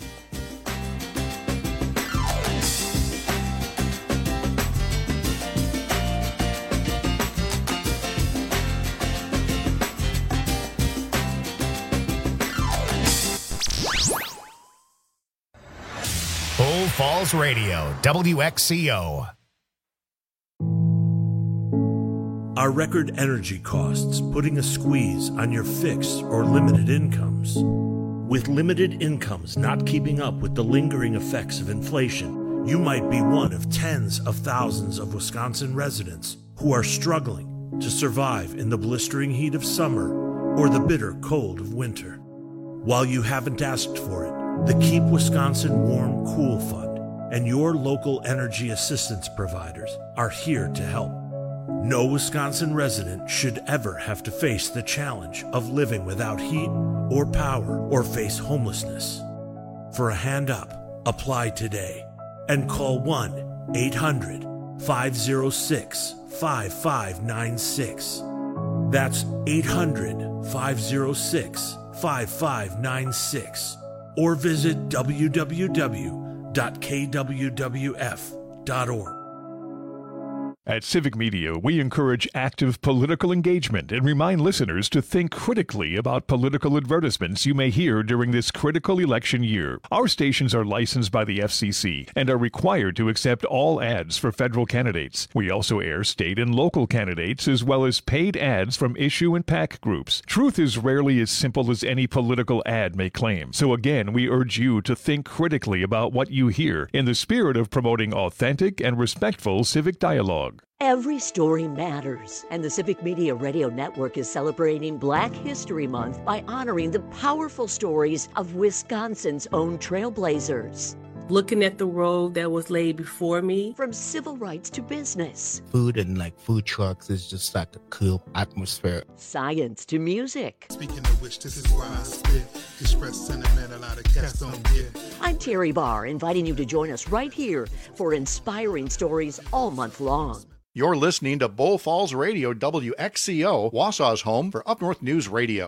Bull Falls Radio, W X C O. Are record energy costs putting a squeeze on your fixed or limited incomes? With limited incomes not keeping up with the lingering effects of inflation, You might be one of tens of thousands of Wisconsin residents who are struggling to survive in the blistering heat of summer or the bitter cold of winter. While you haven't asked for it, the Keep Wisconsin Warm Cool Fund and your local energy assistance providers are here to help. No Wisconsin resident should ever have to face the challenge of living without heat or power or face homelessness. For a hand up, apply today and call one eight hundred five oh six five five nine six. That's eight hundred five oh six five five nine six. Or visit w w w dot k w w f dot org. At Civic Media, we encourage active political engagement and remind listeners to think critically about political advertisements you may hear during this critical election year. Our stations are licensed by the F C C and are required to accept all ads for federal candidates. We also air state and local candidates as well as paid ads from issue and PAC groups. Truth is rarely as simple as any political ad may claim. So again, we urge you to think critically about what you hear in the spirit of promoting authentic and respectful civic dialogue. Every story matters, and the Civic Media Radio Network is celebrating Black History Month by honoring the powerful stories of Wisconsin's own trailblazers. Looking at the road that was laid before me. From civil rights to business. Food and like food trucks is just like a cool atmosphere. Science to music. Speaking of which, this is why I spit. Express sentiment a lot of cats don't get. I'm Terry Barr, inviting you to join us right here for inspiring stories all month long. You're listening to Bull Falls Radio, W X C O, Wausau's home for Up North News Radio.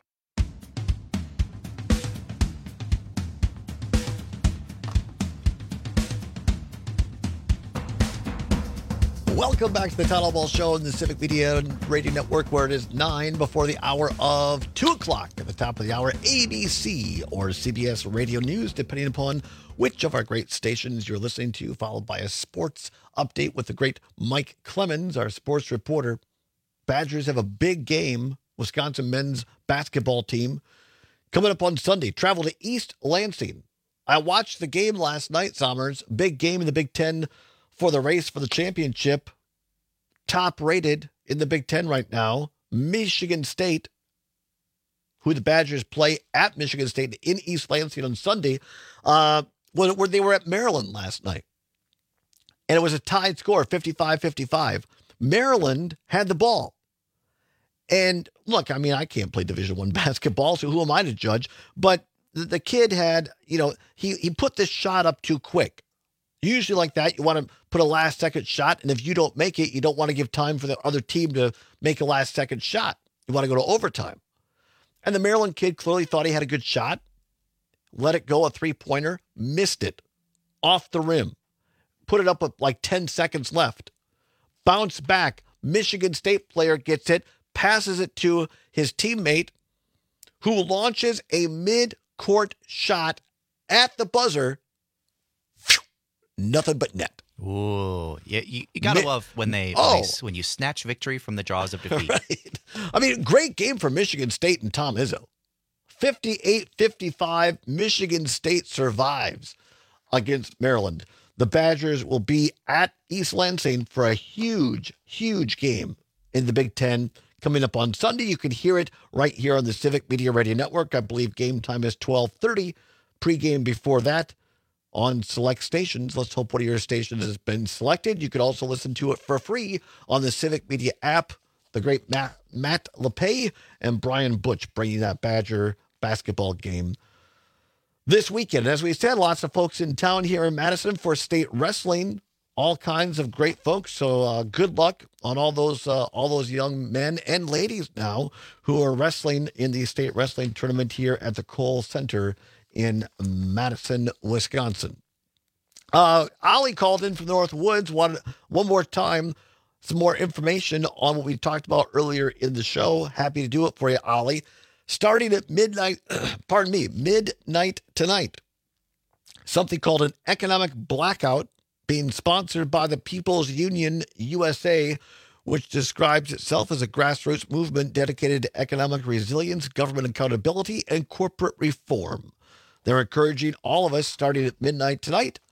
Welcome back to the Town Hall Ball Show on the Civic Media Radio Network, where it is nine before the hour of two o'clock. At the top of the hour, A B C or C B S Radio News, depending upon which of our great stations you're listening to, followed by a sports update with the great Mike Clemens, our sports reporter. Badgers have a big game. Wisconsin men's basketball team coming up on Sunday. Travel to East Lansing. I watched the game last night, Sommers. Big game in the Big Ten for the race for the championship. Top rated in the Big Ten right now, Michigan State, who the Badgers play at Michigan State in East Lansing on Sunday, uh, where they were at Maryland last night. And it was a tied score, fifty-five fifty-five. Maryland had the ball. And look, I mean, I can't play Division One basketball, so who am I to judge? But the, the kid had, you know, he, he put this shot up too quick. Usually like that, you want to put a last-second shot, and if you don't make it, you don't want to give time for the other team to make a last-second shot. You want to go to overtime. And the Maryland kid clearly thought he had a good shot, let it go, a three-pointer, missed it, off the rim, put it up with like ten seconds left, bounce back, Michigan State player gets it, passes it to his teammate, who launches a mid-court shot at the buzzer, nothing but net. Ooh, yeah, you, you gotta Mi- love when they, Oh. when they when you snatch victory from the jaws of defeat. Right. I mean, great game for Michigan State and Tom Izzo. fifty-eight fifty-five, Michigan State survives against Maryland. The Badgers will be at East Lansing for a huge, huge game in the Big Ten coming up on Sunday. You can hear it right here on the Civic Media Radio Network. I believe game time is twelve thirty. Pre-game before that on select stations. Let's hope one of your stations has been selected. You could also listen to it for free on the Civic Media app. The great Matt, Matt LePay and Brian Butch bringing that Badger basketball game this weekend. As we said, lots of folks in town here in Madison for state wrestling. All kinds of great folks. So uh, good luck on all those uh, all those young men and ladies now who are wrestling in the state wrestling tournament here at the Cole Center in Madison, Wisconsin. Uh, Ollie called in from the North Woods one, one more time. Some more information on what we talked about earlier in the show. Happy to do it for you, Ollie. Starting at midnight, pardon me, midnight tonight, something called an economic blackout being sponsored by the People's Union U S A, which describes itself as a grassroots movement dedicated to economic resilience, government accountability, and corporate reform. They're encouraging all of us, starting at midnight tonight,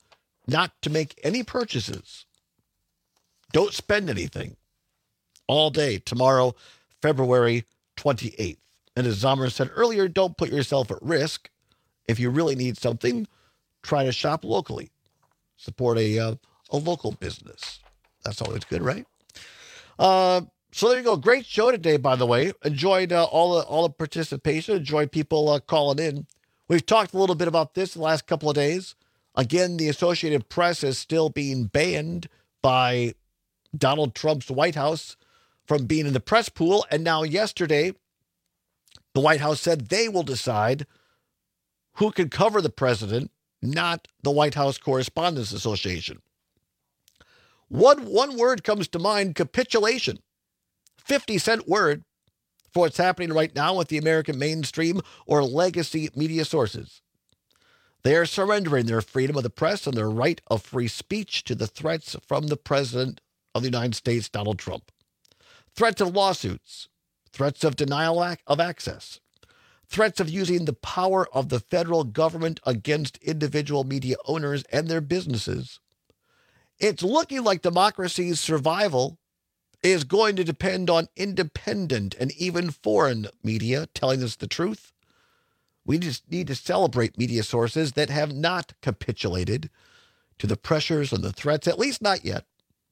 not to make any purchases. Don't spend anything all day tomorrow, February twenty-eighth. And as Zomer said earlier, don't put yourself at risk. If you really need something, try to shop locally. Support a uh, a local business. That's always good, right? Uh, so there you go. Great show today, by the way. Enjoyed uh, all the all the participation. Enjoyed people uh, calling in. We've talked a little bit about this the last couple of days. Again, the Associated Press is still being banned by Donald Trump's White House from being in the press pool. And now yesterday, the White House said they will decide who can cover the president, not the White House Correspondents Association. One, one word comes to mind: capitulation. fifty cent word for what's happening right now with the American mainstream or legacy media sources. They are surrendering their freedom of the press and their right of free speech to the threats from the President of the United States, Donald Trump. Threats of lawsuits, threats of denial of access, threats of using the power of the federal government against individual media owners and their businesses. It's looking like democracy's survival is going to depend on independent and even foreign media telling us the truth. We just need to celebrate media sources that have not capitulated to the pressures and the threats, at least not yet.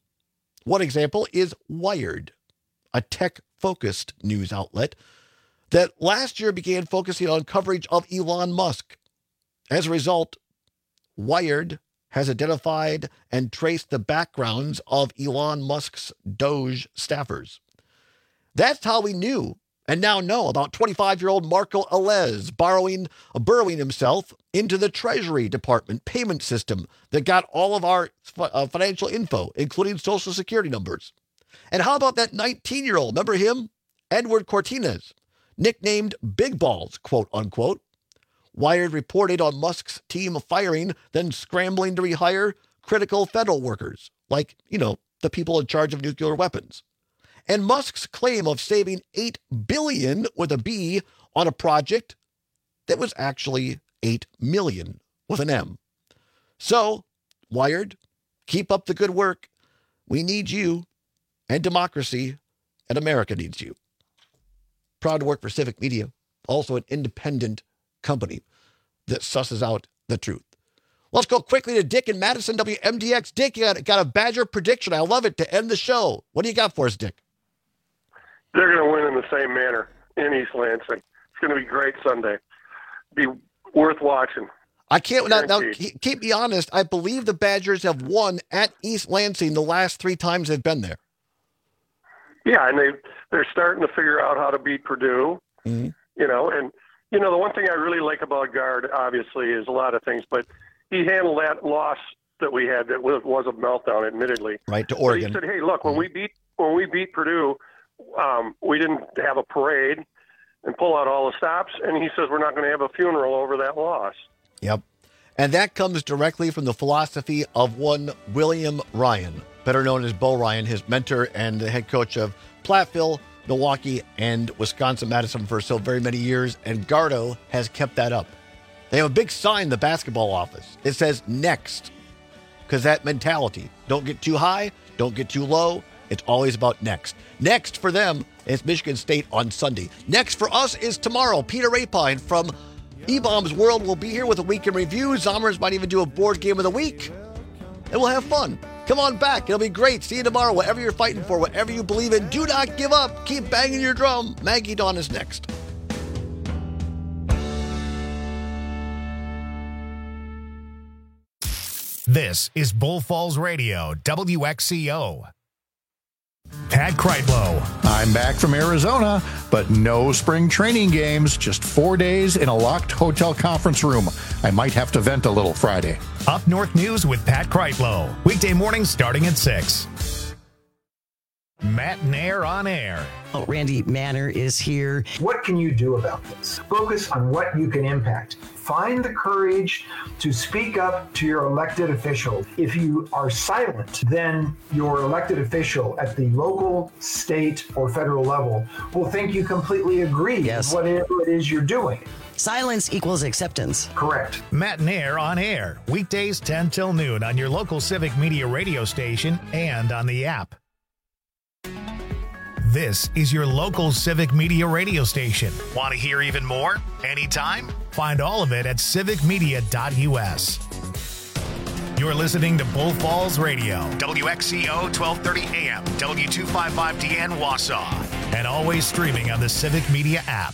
One example is Wired, a tech-focused news outlet that last year began focusing on coverage of Elon Musk. As a result, Wired has identified and traced the backgrounds of Elon Musk's Doge staffers. That's how we knew and now know about twenty-five-year-old Marco Alez borrowing, burrowing himself into the Treasury Department payment system that got all of our uh, financial info, including Social Security numbers. And how about that nineteen-year-old, remember him? Edward Cortinez, nicknamed Big Balls, quote unquote. Wired reported on Musk's team firing, then scrambling to rehire critical federal workers, like, you know, the people in charge of nuclear weapons. And Musk's claim of saving eight billion dollars with a B on a project that was actually eight million with an M. So, Wired, keep up the good work. We need you, and democracy, and America needs you. Proud to work for Civic Media, also an independent company that susses out the truth. Let's go quickly to Dick in Madison, W M D X. Dick, you got, got a Badger prediction. I love it to end the show. What do you got for us, Dick? They're going to win in the same manner in East Lansing. It's going to be great Sunday. Be worth watching. I can't now, now keep me honest. I believe the Badgers have won at East Lansing the last three times they've been there. Yeah, and they they're starting to figure out how to beat Purdue. Mm-hmm. You know, and you know the one thing I really like about Gard, obviously, is a lot of things, but he handled that loss that we had that was, was a meltdown, admittedly. Right to But Oregon. he said, "Hey, look, when we beat when we beat Purdue, um, we didn't have a parade and pull out all the stops." And he says, "We're not going to have a funeral over that loss." Yep. And that comes directly from the philosophy of one William Ryan, better known as Bo Ryan, his mentor and the head coach of Platteville, Milwaukee, and Wisconsin-Madison for so very many years. And Gardo has kept that up. They have a big sign in the basketball office. It says next, because that mentality. Don't get too high, don't get too low. It's always about next. Next for them is Michigan State on Sunday. Next for us is tomorrow. Peter Rapine from E-Bombs World will be here with a week in review. Zommers might even do a board game of the week. And we'll have fun. Come on back. It'll be great. See you tomorrow. Whatever you're fighting for, whatever you believe in, do not give up. Keep banging your drum. Maggie Dawn is next. This is Bull Falls Radio, W X C O. Pat Kreitlow. I'm back from Arizona, but no spring training games, just four days in a locked hotel conference room. I might have to vent a little Friday. Up North News with Pat Kreitlow. Weekday mornings starting at six. Matt Nair on air. Oh, Randy Manner is here. What can you do about this? Focus on what you can impact. Find the courage to speak up to your elected official. If you are silent, then your elected official at the local, state, or federal level will think you completely agree Yes. with whatever it is you're doing. Silence equals acceptance. Correct. Matt and Air on air, weekdays ten till noon on your local Civic Media radio station and on the app. This is your local Civic Media radio station. Want to hear even more? Anytime? Find all of it at civic media dot u s. You're listening to Bull Falls Radio, W X C O twelve thirty A M, W two fifty-five D N Wausau, and always streaming on the Civic Media app.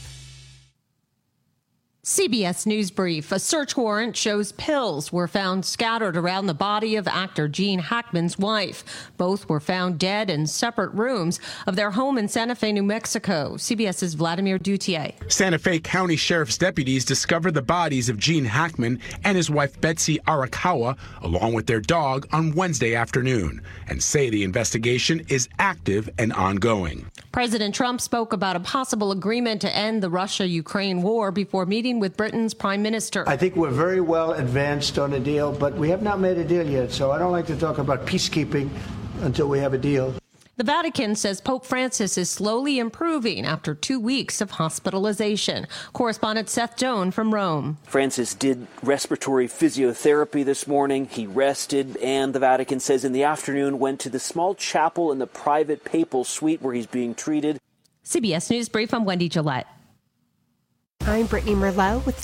C B S News Brief. A search warrant shows pills were found scattered around the body of actor Gene Hackman's wife. Both were found dead in separate rooms of their home in Santa Fe, New Mexico. CBS's Vladimir Duthier. Santa Fe County Sheriff's deputies discovered the bodies of Gene Hackman and his wife Betsy Arakawa, along with their dog, on Wednesday afternoon, and say the investigation is active and ongoing. President Trump spoke about a possible agreement to end the Russia-Ukraine war before meeting with Britain's prime minister. I think we're very well advanced on a deal, but we have not made a deal yet, so I don't like to talk about peacekeeping until we have a deal. The Vatican says Pope Francis is slowly improving after two weeks of hospitalization. Correspondent Seth Doan from Rome. Francis did respiratory physiotherapy this morning. He rested, and the Vatican says in the afternoon went to the small chapel in the private papal suite where he's being treated. C B S News Brief, I'm Wendy Gillette. I'm Brittany Merlot with